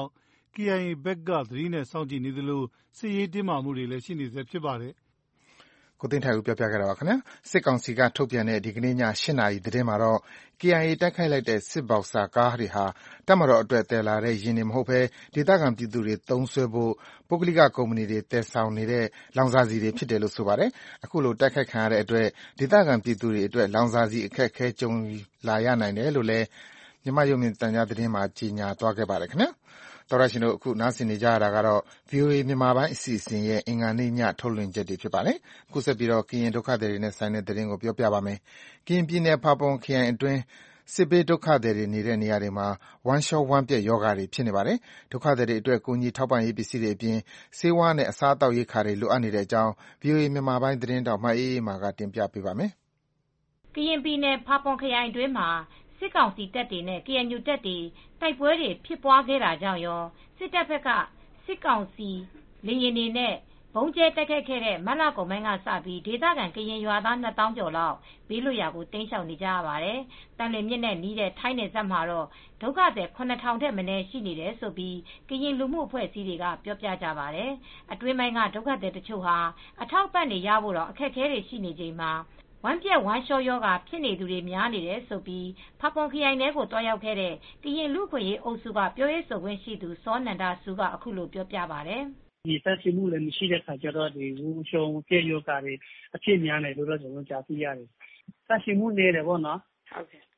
KIA ဘက်ကသတိနဲ့စောင့်ကြည့်နေသလိုစစ်ရေးတင်းမာမှုတွေလည်းရှိနေဆဲဖြစ်ပါတယ်။ကိုသိန်းထိုင်ဦးပြောပြခဲ့တာပါခင်ဗျာ။စစ်ကောင်စီကထုတ်ပြန်တဲ့ဒီကနေ့ည8 နာရီသတင်းမှာတော့ KIA တိုက်ခိုက်လိုက်တဲ့စစ်ဘောက်ဆာကားတွေဟာတပ်မတော်အတွက်တည်လာတဲ့ယာဉ်တွေမဟုတ်ဘဲဒေသခံပြည်သူတွေသုံးစွဲဖို့ပုဂ္ဂလိကကုမ္ပဏီတွေတည်ဆောင်နေတဲ့လောင်စာဆီတွေဖြစ်တယ်လို့ဆိုပါတယ်။အခုလိုတိုက်ခိုက်ခံရတဲ့အတွက်ဒေသခံပြည်သူတွေအတွက်လောင်စာဆီအခက်အခဲကြုံလာရနိုင်တယ်လို့လည်းမြန်မာရုပ်မြင်သံကြားသတင်းမှာကြေညာသွားခဲ့ပါတယ်ခင်ဗျာ။သောရရှင်တို့အခုနားဆင်နေကြရတာကတော့ VOA မြန်မာပိုင်းအစီအစဉ်ရဲ့အင်္ဂါနေ့ညထုတ်လွှင့်ချက်တွေဖြစ်ပါတယ်။အခုဆက်ပြီးတော့ကရင်ဒုက္ခသည်တွေနဲ့ဆိုင်တဲ့သတင်းကိုပြောပြပါမယ်။ကရင်ပြည်နယ်ဖာပွန်ခရိုင်အတွင်းစစ်ဘေးဒုက္ခသည်တွေနေတဲ့နေရာတွေမှာဝမ်းလျှောဝမ်းပျက်ရောဂါတွေဖြစ်နေပါတယ်။ဒုက္ခသည်တွေအတွက်ကူညီထောက်ပံ့ရေးပစ္စည်းတွေအပြင်ဆေးဝါးနဲ့အစားအသောက်ရိက္ခာတွေလိုအပ်နေတဲ့အကြောင်း VOA မြန်မာပိုင်းသတင်းတောက်မအေးအေးမာကတင်ပြပေးပါမယ်။ကရင်ပြည်နယ်ဖာပွန်ခရိုင်အတွင်းမှာစစ်ကောင်စီတပ်တွေနဲ့ KNU တပ်တွေတိုက်ပွဲတွေဖြစ်ပွားခဲ့တာကြောင့်ရောစစ်တပ်ဘက်ကစစ်ကောင်စီလေယာဉ်တွေနဲ့ဗုံးကျဲတိုက်ခိုက်ခဲ့တဲ့မတ်လကုန်ပိုင်းကစပြီးဒေသခံကရင်ရွာသား2000ကျော်လောက်ဘေးလွတ်ရာကိုတိမ်းရှောင်နေကြရပါတယ်။တန်လျင်မြစ်နဲ့နီးတဲ့ထိုင်းနယ်စပ်မှာတော့ဒုက္ခသည်9000ထက်မနည်းရှိနေတယ်ဆိုပြီးကရင်လူမှုအဖွဲ့အစည်းတွေကပြောပြကြပါတယ်။အတွင်းပိုင်းကဒုက္ခသည်တချို့ဟာအထောက်ပံ့တွေရဖို့တော့အခက်အခဲတွေရှိနေချိန်မှာဝမ်းပြက်ဝမ်းလျှောရောဂါဖြစ်နေသူတွေများနေတယ်ဆိုပြီးဖာပွန်ခရိုင်ထဲကိုတွားရောက်ခဲ့တဲ့ကရင်လူ့ခွင့်ရေးအုပ်စုကပြောရေးဆိုခွင့်ရှိသူစောနန္ဒဆူကအခုလိုပြောပြပါတယ်။ဒီသက်ရှိမှုလည်းမရှိတဲ့ခါကျတော့ဒီဝူရှုံပြည့်ရောဂါတွေအဖြစ်များနေလို့တော့ကျွန်တော်ကြားသိရတယ်။သက်ရှိမှုနေတယ်ပေါ့နော်။ဟုတ်ကဲ့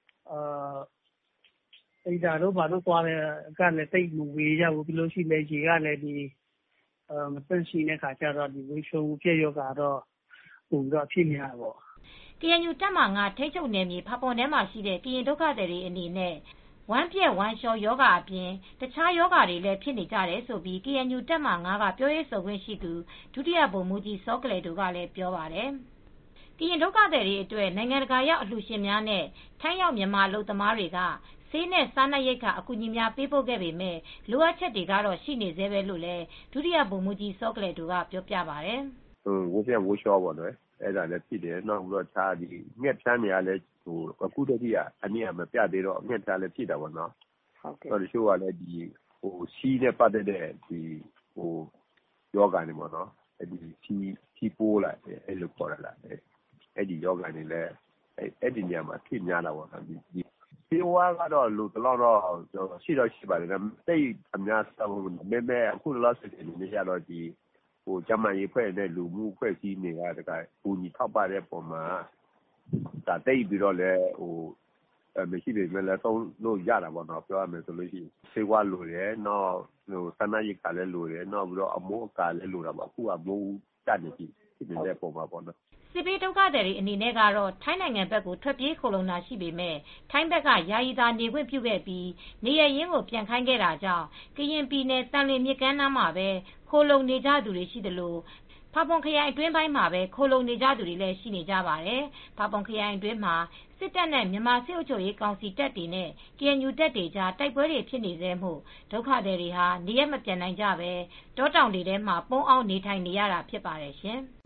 ။အဲ့ဒါတော့ဘာလို့သွားလဲကလည်းတိတ်မဝေးရဘူးပြီးလို့ရှိလေကြီးကလည်းဒီမသိရှိတဲ့ခါကျတော့ဒီဝူရှုံပြည့်ရောဂါတော့ဟိုတော့အဖြစ်များပေါ့ KNU တပ်မ5ထိန်းချုပ်နယ်မြေဖာပွန်ထဲမှာရှိတဲ့ကရင်ဒုက္ခသည်တွေအနေနဲ့ဝမ်းပြက်ဝမ်းလျှောယောဂအပြင်တခြားယောဂတွေလည်းဖြစ်နေကြတယ်ဆိုပြီး KNU တပ်မ5ကပြောရေးဆိုခွင့်ရှိသူဒုတိယဗိုလ်မှူးကြီးစောကလေတူကလည်းပြောပါတယ်။ကရင်ဒုက္ခသည်တွေအတွက်နိုင်ငံတကာရောက်အလှူရှင်များနဲ့ထိုင်းရောက်မြန်မာအလုပ်သမားတွေကဆေးနဲ့စားနပ်ရိက္ခာအကူအညီများပေးပို့ခဲ့ပေမဲ့လိုအပ်ချက်တွေကတော့ရှိနေသေးပဲလို့လည်းဒုတိယဗိုလ်မှူးကြီးစောကလေတူကပြောပြပါတယ်။ဝမ်းပြက်ဝမ်းလျှောပေါ့နော်။အဲ့ဒါလည်းဖြစ်တယ်နောက်ပြီးတော့ခြားဒီငှက်ဖျန်းတွေကလည်းအခုတည်းကအနည်းမပြသေးတော့ငှက်ဖျန်းလည်းဖြစ်တာပေါ့နော်ဟုတ်ကဲ့တချို့ကလည်းဒီစီးနဲ့ပတ်သက်တဲ့ဒီယောဂန်တွေပေါ့နော်အဲ့ဒီစီးပိုးလာအဲ့လိုခေါ်ရလားအဲ့ဒီယောဂန်တွေလည်းအဲ့ဒီနေရာမှာဖြစ်များတာပေါ့နော်ဒီစီဝါကတော့လူတလောက်တော့ရှိတော့ရှိပါတယ်တိတ်အများဆုံးမဲအခုလောဆယ်နေရတော့ဒီကျမရေးဖွဲ့တဲ့လူမှုဖွဲ့စည်းတွေကတကယ်ပူညီထောက်ပတဲ့ပုံမှာဒါတိတ်ပြီးတော့လဲမရှိပေမဲ့လည်းသုံးလို့ရတာပေါ့နော်ပြောရမယ်ဆိုလို့ရှိရင်ဆေးဝါးလိုတယ်နောက်ဆန္ဒရိက္ခာလည်းလိုတယ်နောက်ပြီးတော့အမိုးအကာလည်းလိုတာပေါ့အခုအမိုးတတ်နေပြီဖြစ်နေတဲ့ပုံမှာပေါ့နော်စစ်ဘေးဒုက္ခသည်တွေအနေနဲ့ကတော့ထိုင်းနိုင်ငံဘက်ကိုထွက်ပြေးခိုလုံတာရှိပေမဲ့ထိုင်းဘက်ကယာယီသာနေခွင့်ပြုခဲ့ပြီးနေရရင်းကိုပြန်ခိုင်းခဲ့တာကြောင့်ကရင်ပြည်နယ်တန်လျင်မြစ်ကမ်းနားမှာပဲခိုလုံနေကြသူတွေရှိသလိုဖာပွန်ခရိုင်အတွင်းပိုင်းမှာပဲခိုလုံနေကြသူတွေလည်းရှိနေကြပါတယ်။ဖာပွန်ခရိုင်အတွင်းမှာစစ်တပ်နဲ့မြန်မာစစ်အုပ်ချုပ်ရေးကောင်စီတပ်တွေနဲ့ KNU တပ်တွေကြားတိုက်ပွဲတွေဖြစ်နေသေးမှုဒုက္ခသည်တွေဟာနေရမပြန်နိုင်ကြပဲတောတောင်တွေထဲမှာပုန်းအောင်နေထိုင်နေရတာဖြစ်ပါတယ်ရှင်။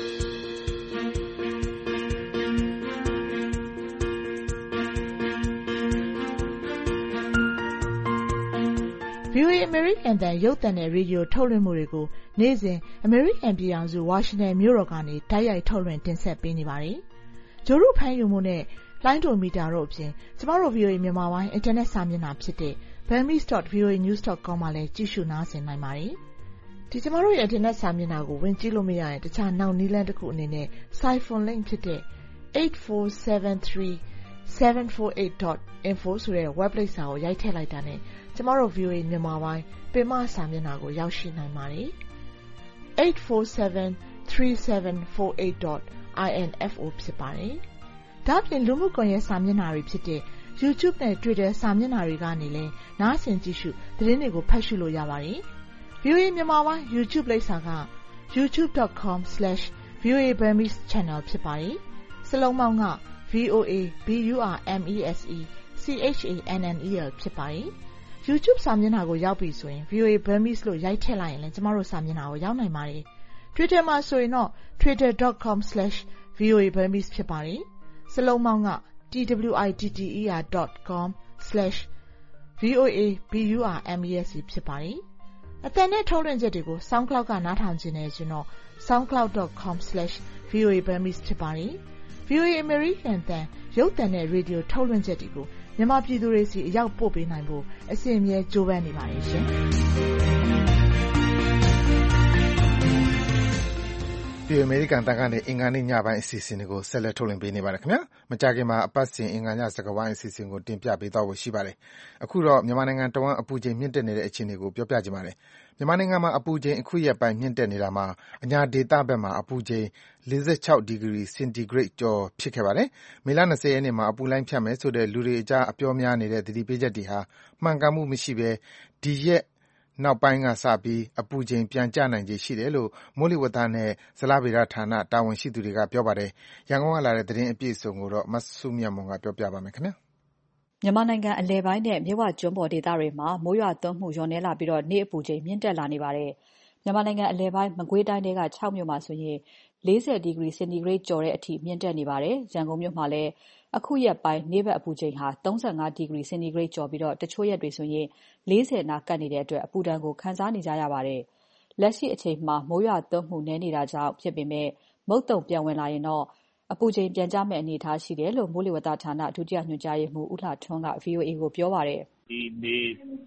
VOA အမေရိကန်တန်ရုပ်သံနဲ့ရေဒီယိုထုတ်လွှင့်မှုတွေကိုနေ့စဉ်အမေရိကန်ပြည်ထောင်စုဝါရှင်တန်မြို့တော်ကနေတိုက်ရိုက်ထုတ်လွှင့်တင်ဆက်ပေးနေပါတယ်။ဂျိုရုဖမ်းယူမှုနဲ့လိုင်းဒိုမီတာတို့အပြင်ကျမတို့ VOA မြန်မာပိုင်းအင်တာနက်စာမျက်နှာဖြစ်တဲ့ burmese.voanews.com မှာလည်းကြည့်ရှုနားဆင်နိုင်ပါတယ်။ဒီကျမတို့ရဲ့အင်တာနက်စာမျက်နှာကိုဝင်ကြည့်လို့မရရင်တခြားနောက်နည်းလမ်းတစ်ခုအနေနဲ့ Siphon link ဖြစ်တဲ့ 8473748.info ဆိုတဲ့ web လိပ်စာကိုရိုက်ထည့်လိုက်တာနဲ့ကျမတို့ VOA မြန်မာပိုင်းပင်မစာမျက်နှာကိုရောက်ရှိနိုင်ပါတယ်။ 8473748.info ဖြစ်ပါတယ်။ဒါ့အပြင်လူမှုကွန်ရက်စာမျက်နှာတွေဖြစ်တဲ့ YouTube နဲ့ Twitter စာမျက်နှာတွေကနေလည်းနားဆင်ကြည့်ရှုသတင်းတွေကိုဖတ်ရှုလို့ရပါတယ်။ VOA မြန်မာပိုင်း YouTube လိပ်စာက youtube.com/VOA Burmese Channel ဖြစ်ပါတယ်။စလုံးပေါင်းက VOA BURMESE CHANNEL ဖြစ်ပါတယ်။ YouTube စာမျက်နှာကိုရောက်ပြီဆိုရင် VOA Burmese လို့ရိုက်ထည့်လိုက်ရင်လည်းကျမတို့စာမျက်နှာကိုရောက်နိုင်ပါတယ်။ Twitter မှာဆိုရင်တော့ twitter.com/VOA Burmese ဖြစ်ပါတယ်။စလုံးပေါင်းက twitter.com/VOA BURMESE ဖြစ်ပါတယ်။အသံနဲ့ထုတ်လွှင့်ချက်တွေကို SoundCloud ကနားထောင်ချင်တယ်ဆိုတော့ soundcloud.com/voaburmese ဖြစ်ပါတယ်။ VOA American အသံရုပ်သံနဲ့ရေဒီယိုထုတ်လွှင့်ချက်တွေကိုမြန်မာပြည်သူတွေစီအရောက်ပို့ပေးနိုင်ဖို့အစဉ်အမြဲကြိုးပမ်းနေပါတယ်ရှင်။ VOA American တန်ကနေအင်္ဂါနေ့ညပိုင်းအစီအစဉ်တွေကိုဆက်လက်ထုတ်လွှင့်ပေးနေပါတယ်ခင်ဗျာ။မကြာခင်မှာအပတ်စဉ်အင်္ဂါညစကားဝိုင်းအစီအစဉ်ကိုတင်ပြပေးသွားဖို့ရှိပါတယ်။အခုတော့မြန်မာနိုင်ငံတဝန်းအပူချိန်မြင့်တက်နေတဲ့အခြေအနေကိုပြောပြချင်ပါတယ်။မြန်မာနိုင်ငံမှာအပူချိန်အခုရက်ပိုင်းမြင့်တက်နေတာမှာအညာဒေသဘက်မှာအပူချိန်46ဒီဂရီစင်တီဂရိတ်ကျော်ဖြစ်ခဲ့ပါတယ်။မေလ20ရက်နေ့မှာအပူလိုင်းဖြတ်မယ်ဆိုတဲ့လူတွေအကြားအပြောများနေတဲ့သတိပေးချက်တွေဟာမှန်ကန်မှုမရှိဘဲဒီရက်နောက်ပိုင်းကစပြီးအပူချိန်ပြန်ကျနိုင်ခြေရှိတယ်လို့မိုးလေဝသနဲ့ဇလဗေဒဌာနတာဝန်ရှိသူတွေကပြောပါတယ်။ရန်ကုန်ကလာတဲ့သတင်းအပြည့်အစုံကိုမစုမြတ်မွန်ကပြောပြပါမယ်ခင်ဗျာ။မြန်မာနိုင်ငံအလယ်ပိုင်းနဲ့မြစ်ဝကျွန်းပေါ်ဒေသတွေမှာမိုးရွာသွန်းမှုလျော့နည်းလာပြီးနေ့အပူချိန်မြင့်တက်လာနေပါတယ်။မြန်မာနိုင်ငံအလယ်ပိုင်းမကွေးတိုင်းထဲက6မြို့မှာဆိုရင်40ဒီဂရီစင်တီဂရိတ်ကျော်တဲ့အထိမြင့်တက်နေပါတယ်။ရန်ကုန်မြို့မှာလည်းအခုရက်ပိုင်းနေ့ဘက်အပူချိန်ဟာ35ဒီဂရီစင်တီဂရိတ်ကျော်ပြီးတချို့ရက်တွေဆိုရင်40နားကပ်နေတဲ့အတွက်အပူဒဏ်ကိုခံစားနေကြရပါတယ်။လက်ရှိအချိန်မှာမိုးရွာသွန်းမှုနည်းနေတာကြောင့်ဖြစ်ပေမဲ့မုတ်တုံပြန်ဝင်လာရင်တော့အပူချိန်ပြန်ကျမယ့်အနေအထားရှိတယ်လို့မိုးလေဝသဌာနဒုတိယညွှန်ကြားရေးမှူးဦးလှထွန်းက VOA ကိုပြောပါတယ်။ဒီနေ့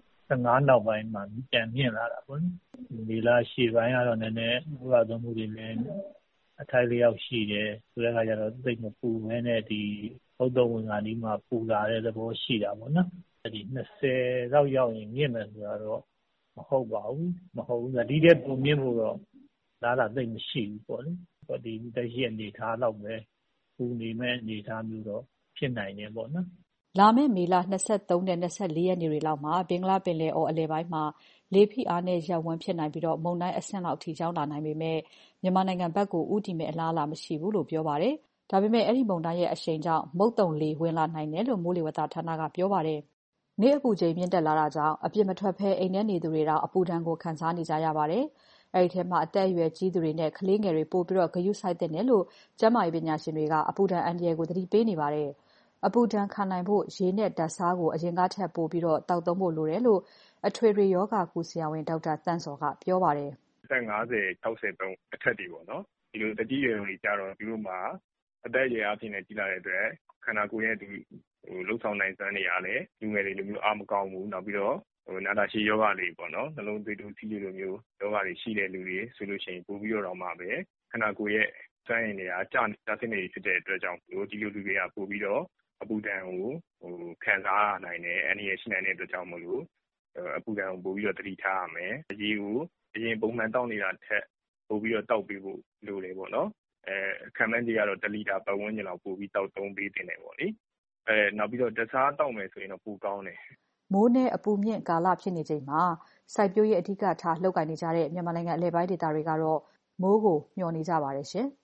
15နောက်ပိုင်းမှာပြန်မြင့်လာတာပေါ့နော်။ဒီလရှေ့ပိုင်းကတော့နည်းနည်းမိုးရွာသွန်းမှုတွေလည်းအထိုက်လျောက်ရှိတယ်ဆိုတဲ့အခါကျတော့သိပ်မပူဘဲနဲ့ဒီမုတ်တုံဝင်ခါနီးမှာပူလာတဲ့သဘောရှိတာပေါ့နော်။ဒီ20လောက်ရောက်ရင်မြင့်မယ်ဆိုတော့မဟုတ်ပါဘူး။မဟုတ်ဘူး။ဒီတဲ့ပုံမြင့်ဖို့တော့လားလာသိပ်မရှိဘူးပေါ့လေ။ဒီတက်ရှိအနေထားတော့ပဲပူနေမဲ့အနေထားမျိုးတော့ဖြစ်နိုင်တယ်ပေါ့နော်။လာမယ့်မေလ23နဲ့24ရက်နေ့တွေလောက်မှာဘင်္ဂလားပင်လယ်အော်အလယ်ပိုင်းမှာလေဖိအားနည်းရပ်ဝန်းဖြစ်နိုင်ပြီးမုန်တိုင်းအဆင့်လောက်ထိရောက်လာနိုင်ပေမဲ့မြန်မာနိုင်ငံဘက်ကိုဦးတည်မဲ့အလားအလာမရှိဘူးလို့ပြောပါတယ်။ဒါပေမဲ့အဲ့ဒီမုန်တိုင်းရဲ့အရှိန်ကြောင့်မုတ်တုံလေဝင်လာနိုင်တယ်လို့မိုးလေဝသဌာနကပြောပါတယ်။နေ့အပူချိန်မြင့်တက်လာတာကြောင့်အပြစ်မထွက်ဘဲအိမ်ထဲနေသူတွေတော့အပူဒဏ်ကိုခံစားနေကြရပါတယ်။အဲဒီထဲမှာအသက်အရွယ်ကြီးသူတွေနဲ့ကလေးငယ်တွေပိုပြီးဂရုစိုက်သင့်တယ်လို့ကျန်းမာရေးပညာရှင်တွေကအပူဒဏ်အန္တရာယ်ကိုသတိပေးနေပါတယ်။အပူဒဏ်ခံနိုင်ဖို့ရေနဲ့ဓာတ်ဆားကိုအရင်ကထက်ပိုပြီးတောက်သုံးဖို့လိုတယ်လို့အထွေထွေယောဂကုဆရာဝန်ဒေါက်တာသန့်စောကပြောပါတယ်။အသက်50 60အထက်တွေပေါ့နော်။ဒီလိုတတိယတွေကြတော့သူတို့မှာအသက်အရွယ်အပြင်နဲ့ကြီးလာတဲ့အတွက်ခန္ဓာကိုယ်ရဲ့လှုပ်ဆောင်နိုင်စွမ်းတွေကလည်းလူငယ်တွေလိုမျိုးအားမကောင်းဘူး။နောက်ပြီးတော့နာတာရှည်ယောဂတွေပေါ့နော်နှလုံးသွေးတိုးစီးလိုမျိုးယောဂတွေရှိတဲ့လူတွေဆိုလို့ရှိရင်ပို့ပြီးတော့မှပဲခန္ဓာကိုယ်ရဲ့စွမ်းရည်တွေကကျဆင်းနေဖြစ်တဲ့အတွက်ကြောင့်ဒီလိုလူတွေကပို့ပြီးတော့အပူဒဏ်ကိုခံစားနိုင်တယ်အနည်းငယ်ရှိနိုင်တဲ့အတွက်ကြောင့်မို့လို့အပူဒဏ်ကိုပို့ပြီးတော့သတိထားရမယ်။ရေကိုအရင်ပုံမှန်တောက်နေတာထက်ပို့ပြီးတော့တောက်ပေးဖို့လိုတယ်ပေါ့နော်။ခံမှန်းကြီးကတော့1လီတာပတ်ဝန်းကျင်လောက်ပို့ပြီးတောက်သုံးပေးတင်တယ်ပေါ့လေ။နောက်ပြီးတော့ဓာတ်ဆားတောက်မယ်ဆိုရင်တော့ပိုကောင်းတယ်။မိုးနဲ့အပူမြင့်ကာလဖြစ်နေချိန်မှာစိုက်ပျိုးရေးအဓိကထားလှုပ်ကိုင်နေကြတဲ့မြန်မာနိုင်ငံအလယ်ပိုင်းဒေသတွေကတော့မိုးကိုမျှော်နေကြပါတယ်ရှင်။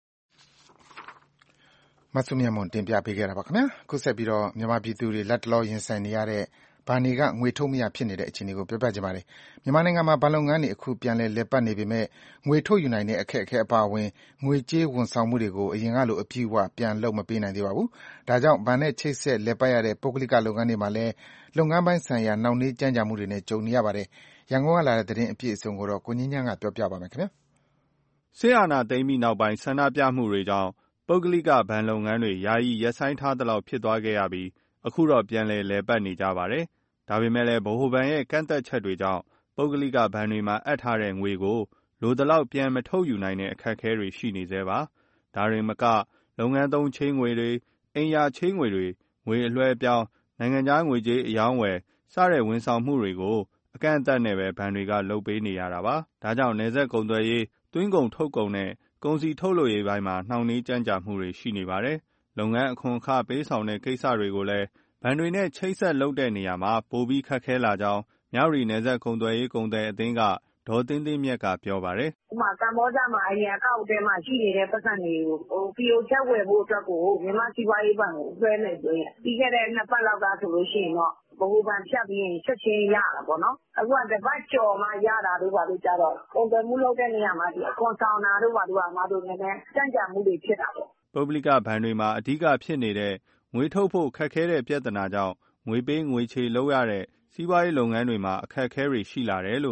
မဆုမြတ်မွန်တင်ပြပေးခဲ့တာပါခင်ဗျာ။ခုဆက်ပြီးတော့မြန်မာပြည်သူတွေလက်တလောရင်ဆိုင်နေရတဲ့ဘဏ်တွေကငွေထုတ်မရဖြစ်နေတဲ့အခြေအနေကိုပြောပြချင်ပါတယ်။မြန်မာနိုင်ငံမှာဘဏ်လုပ်ငန်းတွေအခုပြန်လည်ပတ်နေပေမဲ့ငွေထုတ်ယူနိုင်တဲ့အခက်အခဲအပါအဝင်ငွေကြေးဝန်ဆောင်မှုတွေကိုအရင်ကလိုအပြည့်အဝပြန်လုပ်မပေးနိုင်သေးပါဘူး။ဒါကြောင့်ဘဏ်နဲ့ချိတ်ဆက်လည်ပတ်ရတဲ့ပုဂ္ဂလိကလုပ်ငန်းတွေမှာလည်းလုပ်ငန်းပိုင်းဆိုင်ရာနှောင့်နှေးကြန့်ကြာမှုတွေနဲ့ကြုံနေရပါတယ်။ရန်ကုန်ကလာတဲ့သတင်းအပြည့်အစုံကိုကိုငြိမ်းချမ်းကပြောပြပါမယ်ခင်ဗျာ။စစ်အာဏာသိမ်းပြီးနောက်ပိုင်းဆန္ဒပြမှုတွေကြောင့်ပုဂ္ဂလိကဘဏ်လုပ်ငန်းတွေယာယီရပ်ဆိုင်းထားသလောက်ဖြစ်သွားခဲ့ရပြီးအခုတော့ပြန်လည်ပတ်နေကြပါတယ်။ဒါပေမဲ့လည်းဗဟိုဘဏ်ရဲ့ကန့်သက်ချက်တွေကြောင့်ပုဂ္ဂလိကဘဏ်တွေမှာအပ်ထားတဲ့ငွေကိုလိုသလောက်ပြန်မထုတ်ယူနိုင်တဲ့အခက်အခဲတွေရှိနေသေးပါ။ဒါတွေမကလုပ်ငန်းသုံးချေးငွေတွေအိမ်ယာချေးငွေတွေငွေအလွှဲအပြောင်းနိုင်ငံခြားငွေကြေးအယောင်းဝယ်စတဲ့ဝန်ဆောင်မှုတွေကိုအကန့်အသတ်နဲ့ပဲဘဏ်တွေကလုပ်ပေးနေရတာပါ။ဒါကြောင့်နယ်စပ်ကုန်သွယ်ရေးသွင်းကုန်ထုတ်ကုန်နဲ့ကုန်စည်ထုတ်လုပ်ရေးပိုင်းမှာနှောင့်နှေးကြန့်ကြာမှုတွေရှိနေပါတယ်။လုပ်ငန်းအခွန်အခပေးဆောင်တဲ့ကိစ္စတွေကိုလည်းဘဏ်တွေနဲ့ချိတ်ဆက်လုပ်တဲ့နေရာမှာပိုပြီးခက်ခဲလာကြောင်းမြဝတီနယ်စပ်ကုန်သွယ်ရေးကုန်သည်အသင်းကဒေါ်သင်းသင်းမြတ်ကပြောပါတယ်။ဥပမာကမ္ဘောဒီးယားမှာအရင်အကောင့်ထဲမှာရှိနေတဲ့ပတ်စံတွေကိုPOချက်ဝယ်ဖို့အတွက်ကိုမြန်မာစီးပွားရေးဘဏ်ကိုလွှဲမယ်ဆိုရင်ပြီးခဲ့တဲ့2ပတ်လောက်ကဆိုလို့ရှိရင်တော့ဗဟိုဘဏ်ဖြတ်ပြီးရင်ချက်ချင်းရတာပေါ့နော်။အခုကတစ်ပတ်ကျော်မှရတာတို့ပါလို့ကြတော့ကုန်သွယ်မှုလုပ်တဲ့နေရာမှာဒီအခွန်ဆောင်တာတို့ပါတို့ကငါတို့နည်းနည်းကြန့်ကြာမှုတွေဖြစ်တာပေါ့။ပုဂ္ဂလိကဘဏ်တွေမှာအဓိကဖြစ်နေတဲ့ငွေထုတ်ဖို့ခက်ခဲတဲ့ပြဿနာကြောင့်ငွေပေးငွေချေလုပ်ရတဲ့စီးပွားရေးလုပ်ငန်းတွေမှာအခက်အခဲတွေရှိလာတယ်လို့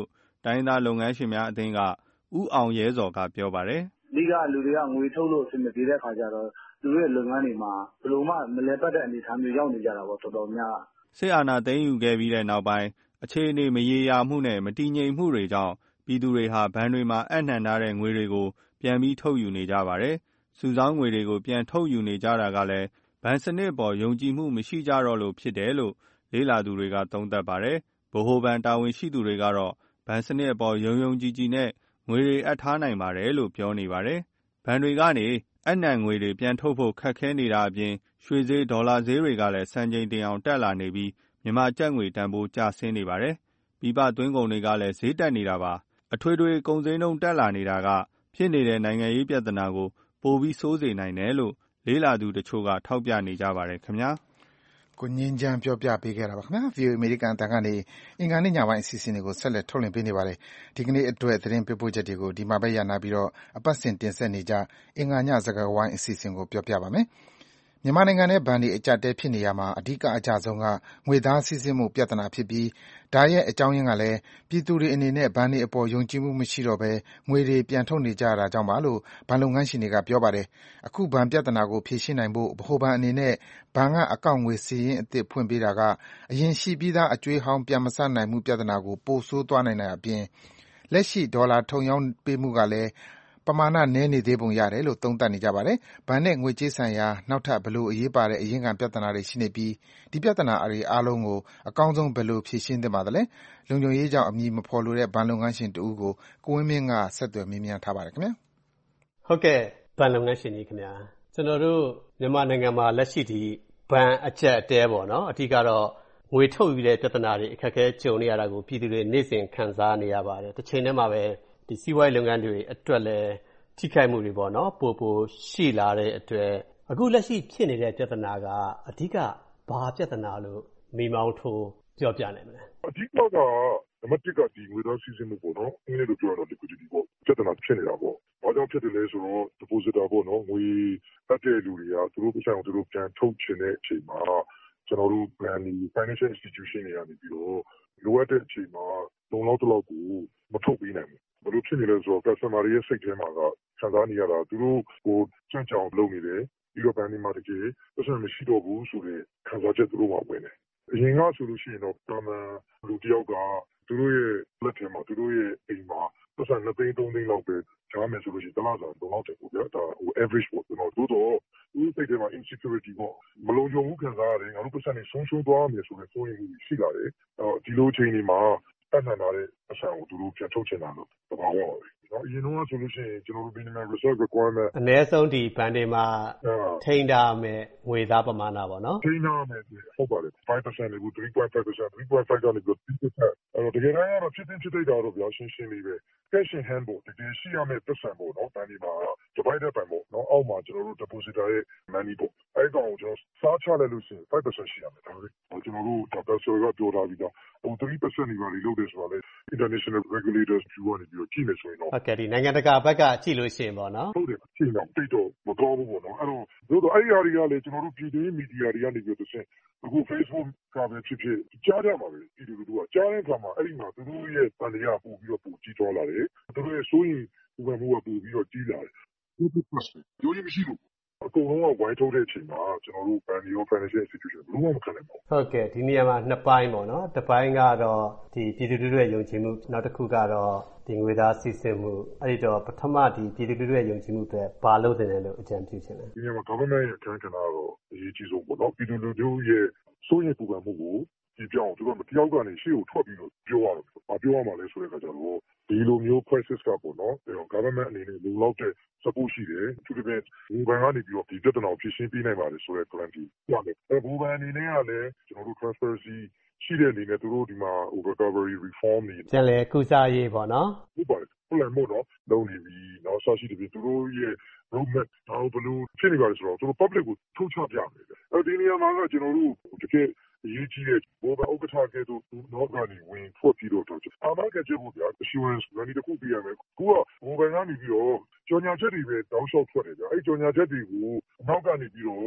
တိုင်းရင်းသားလုပ်ငန်းရှင်များအသင်းက ဦးအောင်ရဲဇော်ကပြောပါတယ်။အဓိကလူတွေကငွေထုတ်လို့အဆင်မပြေတဲ့ခါကျတော့သူတို့ရဲ့လုပ်ငန်းတွေမှာဘယ်လိုမှမလည်ပတ်တဲ့အနေအထားမျိုးရောက်နေကြတာပေါ့တော်တော်များ။စစ်အာဏာသိမ်းယူခဲ့ပြီးတဲ့နောက်ပိုင်းအခြေအနေမရေရာမှုနဲ့မတည်ငြိမ်မှုတွေကြောင့်ပြည်သူတွေဟာဘဏ်တွေမှာအပ်နှံထားတဲ့ငွေတွေကိုပြန်ပြီးထုတ်ယူနေကြပါတယ်။စုဆောင်းငွေတွေကိုပြန်ထုတ်ယူနေကြတာကလည်းဘဏ်စနစ်အပေါ်ယုံကြည်မှုမရှိကြတော့လို့ဖြစ်တယ်လို့လေ့လာသူတွေကသုံးသပ်ပါတယ်။ဗဟိုဘဏ်တာဝန်ရှိသူတွေကတော့ဘဏ်စနစ်အပေါ်ယုံကြည်နဲ့ငွေတွေအပ်ထားနိုင်ပါတယ်လို့ပြောနေပါတယ်။ဘဏ်တွေကနေအပ်နှံငွေတွေပြန်ထုတ်ဖို့ခက်ခဲနေတာအပြင်ရွှေဈေးဒေါ်လာဈေးတွေကလည်းစံချိန်တင်အောင်တက်လာနေပြီးမြန်မာကျပ်ငွေတန်ဖိုးကျဆင်းနေပါတယ်။ပြည်ပသွင်းကုန်တွေကလည်းဈေးတက်နေတာပါ။အထွေထွေကုန်ဈေးနှုန်းတက်လာနေတာကဖြစ်နေတဲ့နိုင်ငံရေးပြဿနာကိုပိုပြီးဆိုးစေနိုင်တယ်လို့လေ့လာသူတချို့ကထောက်ပြနေကြပါတယ်ခင်ဗျာ။ကိုငင်းချမ်းပြောပြပေးခဲ့တာပါခင်ဗျာ။ VOA အမေရိကန်အသံကနေအင်္ဂါနေ့ညပိုင်းအစီအစဉ်တွေကိုဆက်လက်ထုတ်လွှင့်ပေးနေပါတယ်။ဒီကနေ့အတွက်သတင်းပေးပို့ချက်တွေကိုဒီမှာပဲရနာပြီးတော့အပတ်စဉ်တင်ဆက်နေကြအင်္ဂါညစကားဝိုင်းအစီအစဉ်ကိုပြောပြပါမယ်။မြန်မာနိုင်ငံထဲဘဏ်တွေအကျပ်တဲဖြစ်နေရမှာအဓိကအကျဆုံးကငွေသားစီးဆင်းမှုပြဿနာဖြစ်ပြီးဒါရဲ့အကြောင်းရင်းကလည်းပြည်သူတွေအနေနဲ့ဘဏ်တွေအပေါ်ယုံကြည်မှုမရှိတော့ဘဲငွေတွေပြန်ထုတ်နေကြတာကြောင့်ပါလို့ဘဏ်လုပ်ငန်းရှင်တွေကပြောပါတယ်။အခုဘဏ်ပြဿနာကိုဖြေရှင်းနိုင်ဖို့ဗဟိုဘဏ်အနေနဲ့ဘဏ်ကအကောင့်ငွေစာရင်းအသစ်ဖွင့်ပေးတာကအရင်ရှိပြီးသားအကြွေးဟောင်းပြန်မဆပ်နိုင်မှုပြဿနာကိုပိုဆိုးသွားနိုင်တဲ့အပြင်လက်ရှိဒေါ်လာထုတ်ရောင်းပေးမှုကလည်းပမာဏနည်းနေသေးပုံရတယ်လို့သုံးသပ်နေကြပါတယ်။ဘဏ်နဲ့ငွေကြေးဆိုင်ရာနောက်ထပ်ဘယ်လိုအရေးပါတဲ့အရင်းခံပြဿနာတွေရှိနေပြီးဒီပြဿနာတွေအားလုံးကိုအကောင်းဆုံးဘယ်လိုဖြေရှင်းသင့်ပါသလဲ။လုံခြုံရေးကြောင့်အမည်မဖော်လိုတဲ့ဘဏ်လုပ်ငန်းရှင်တဦးကိုကိုဝင်းမင်းကဆက်သွယ်မေးမြန်းထားပါတယ်ခင်ဗျာ။ဟုတ်ကဲ့ဘဏ်လုပ်ငန်းရှင်ကြီးခင်ဗျာ။ကျွန်တော်တို့မြန်မာနိုင်ငံမှာလက်ရှိဒီဘဏ်အကျပ်တဲပေါ့နော်။အထူးကတော့ငွေထုတ်ယူတဲ့ပြဿနာတွေအခက်အခဲကြုံနေရတာကိုပြည်သူတွေနေ့စဉ်ခံစားနေရပါတယ်။တစ်ချိန်တည်းမှာပဲဒီစီးပွားရေးလုပ်ငန်းတွေအတွက်လည်းထိခိုက်မှုတွေပေါ့နော်ပိုရှိလာတဲ့အတွက်အခုလက်ရှိဖြစ်နေတဲ့ပြဿနာကအဓိကဘာပြဿနာလို့မိမောင်းထိုးပြောပြနိုင်မလဲအဓိကကနံပါတ်1ကဒီငွေသားစီးဆင်းမှုပေါ့နော်အင်းလေးတို့ပြောရတော့ liquidity ပေါ့ပြဿနာဖြစ်နေတာပေါ့ဘာကြောင့်ဖြစ်တယ်လဲဆိုတော့ depositor ပေါ့နော်ငွေအပ်တဲ့လူတွေကသူတို့ပတ်စံကိုသူတို့ပြန်ထုတ်ချင်တဲ့အချိန်မှာကျွန်တော်တို့ financial institution တွေကနေပြီးတော့လိုအပ်တဲ့အချိန်မှာလုံလောက်တလောက်ကိုမထုတ်ပေးနိုင်ဘူးဘယ်လိုဖြစ်နေလဲဆိုတော့ customer တွေရဲ့စိတ်ထဲမှာကခံစားနေရတာသူတို့ကိုကြံ့ကြောင်လုပ်နေတယ်ပြီးတော့ဘဏ်ဒီမှာတကယ်ပတ်စံမရှိတော့ဘူးဆိုတဲ့ခံစားချက်သူတို့မှာဝင်တယ်အရင်ကဆိုလို့ရှိရင်တော့တာမန်လူတယောက်ကသူတို့ရဲ့လက်ထဲမှာသူတို့ရဲ့အိမ်မှာပတ်စံ2သိန်း3သိန်းလောက်ပဲကြားမယ်ဆိုလို့ရှိရင်တလားစာလုံလောက်တယ်ပေါ့ဗျာဒါဟို average ပေါ့ကျွန်တော်တို့တော့သူစိတ်ထဲမှာ insecurity ပေါ့မလုံခြုံမှုခံစားရတယ်ငါတို့ပတ်စံနေဆုံးရှုံးသွားမယ်ဆိုတဲ့စိုးရိမ်မှုရှိလာတယ်ဒီလိုအချိန်တွေမှာတတ်နိုင်တာတဲ့အဆံကိုသူတို့ပြန်ထုတ်ချင်တာလို့သဘောပေါက်ပါတယ်။အရင်တော့ဆိုလို့ရှိရင်ကျွန်တော်တို့ minimum reserve requirement အနည်းဆုံးဒီဘဏ်တွေမှာထိန်းထားမယ်ငွေသားပမာဏပေါ့နော်။ထိန်းထားမယ်ဟုတ်ပါတယ်။ 5% လေးကို 3.5% 3.5ကနေပြီးတော့အဲ့တော့တကယ်တမ်းကတော့ဖြစ်သိတာတော့ဗျာရှင်းလေးပဲ cash in hand ပေါ့တကယ်ရှိရမယ့်ပတ်စံပေါ့နော်ဘဏ်ဒီမှာ divided by ပေါ့နော်အောက်မှာကျွန်တော်တို့ depositor ရဲ့ money ပေါ့အဲ့ကောင်ကိုကျွန်တော်စားချလိုက်လို့ရှိရင် 5% ရှိရမယ်ဒါပဲ။ကျွန်တော်တို့ professor ကပြောထားပြီးတော့3% နေပါလေလို့ဆိုတော့လေ international regulators ပြောနေပြီးတော့ကြည့်မယ်ဆိုရင်တော့ဟုတ်ကဲ့ဒီနိုင်ငံတကာဘက်ကကြည့်လို့ရှိရင်ပေါ့နော်ဟုတ်တယ်ကြည့်တော့တိတ်တော့မကောင်းဘူးပေါ့နော်အဲ့တော့အဲ့ဒီအရာတွေကလည်းကျွန်တော်တို့ပြည်တွင်းမီဒီယာတွေကနေပြီးတော့ဆက်အခု Facebook ကပဲဖြစ်ကြားကြမှာပဲပြည်သူတို့ကကြားတဲ့အခါမှာအဲ့ဒီမှာသူတို့ရဲ့တန်တရားပို့ပြီးတော့ပိုကြီးသွားလာတယ်သူတို့ရဲ့စိုးရင်ဥပမာပို့ပြီးတော့ကြီးလာတယ်ဒီလိုမရှိလို့အကုန်လုံးကဝိုင်းထုတ်တဲ့အချိန်မှာကျွန်တော်တို့ Bank Financial Institution ဘယ်လိုမှမခံနိုင်ပါဘူးဟုတ်ကဲ့ဒီနေရာမှာနှစ်ပိုင်းပေါ့နော်တစ်ပိုင်းကတော့ဒီပြည်သူတွေရဲ့ယုံကြည်မှုနောက်တစ်ခုကတော့ဒီငွေသားစီးဆင်းမှုအဲ့ဒီတော့ပထမဒီပြည်သူတွေရဲ့ယုံကြည်မှုတွေဘာလို့တင်တယ်လို့အကြံပြုချင်တယ်ဒီနေရာမှာ government ရဲ့အခန်းကဏ္ဍကတော့အရေးကြီးဆုံးပေါ့နော်ပြည်သူလူထုရဲ့စိုးရိမ်ပူပန်မှုကိုဒီပြောင်းသူတို့တယောက်ကနေရှေ့ကိုထွက်ပြီးတော့ပြောရတော့ဘာပြောရမှာလဲဆိုတဲ့အခါကျတော့ဒီလိုမျိုး crisis ကပေါ့နော် government အနေနဲ့လုံလောက်တဲ့ support ရှိတယ်သူတို့ပဲဘူဘန်ကနေပြီးတော့ဒီပြဿနာကိုဖြေရှင်းပေးနိုင်ပါတယ်ဆိုတဲ့ guarantee ရတယ်ဘူဘန်အနေနဲ့ကလည်းကျွန်တော်တို့ transparency ရှိတဲ့အနေနဲ့သူတို့ဒီမှာ recovery reform တွေပြန်လဲကုစားရေးပေါ့နော်ဟုတ်ပါတယ်plan မို့နော်လုပ်နေပြီနောက်ဆက်ရှိတယ်သူတို့ရဲ့ roadmap ဒါဘယ်လိုဖြစ်နေပါလဲဆိုတော့သူတို့ public ကိုထုတ်ချပြမယ်အဲဒီနေရာမှာကကျွန်တော်တို့တကယ်အရေးကြီးတဲ့ဘောဘာဥက္ကဋ္ဌကဲတို့နောက်ကနေဝင်ထွက်ပြီးတော့အာမခံချက်ဖို့ဗျာ assurance လည်းဒီတစ်ခုပြရမယ်ခုကဘောဘန်ကနေပြီးတော့ကြော်ညာချက်တွေပဲတောင်းလျှောက်ထွက်တယ်ဗျာအဲဒီကြော်ညာချက်တွေကိုနောက်ကနေပြီးတော့ဖြ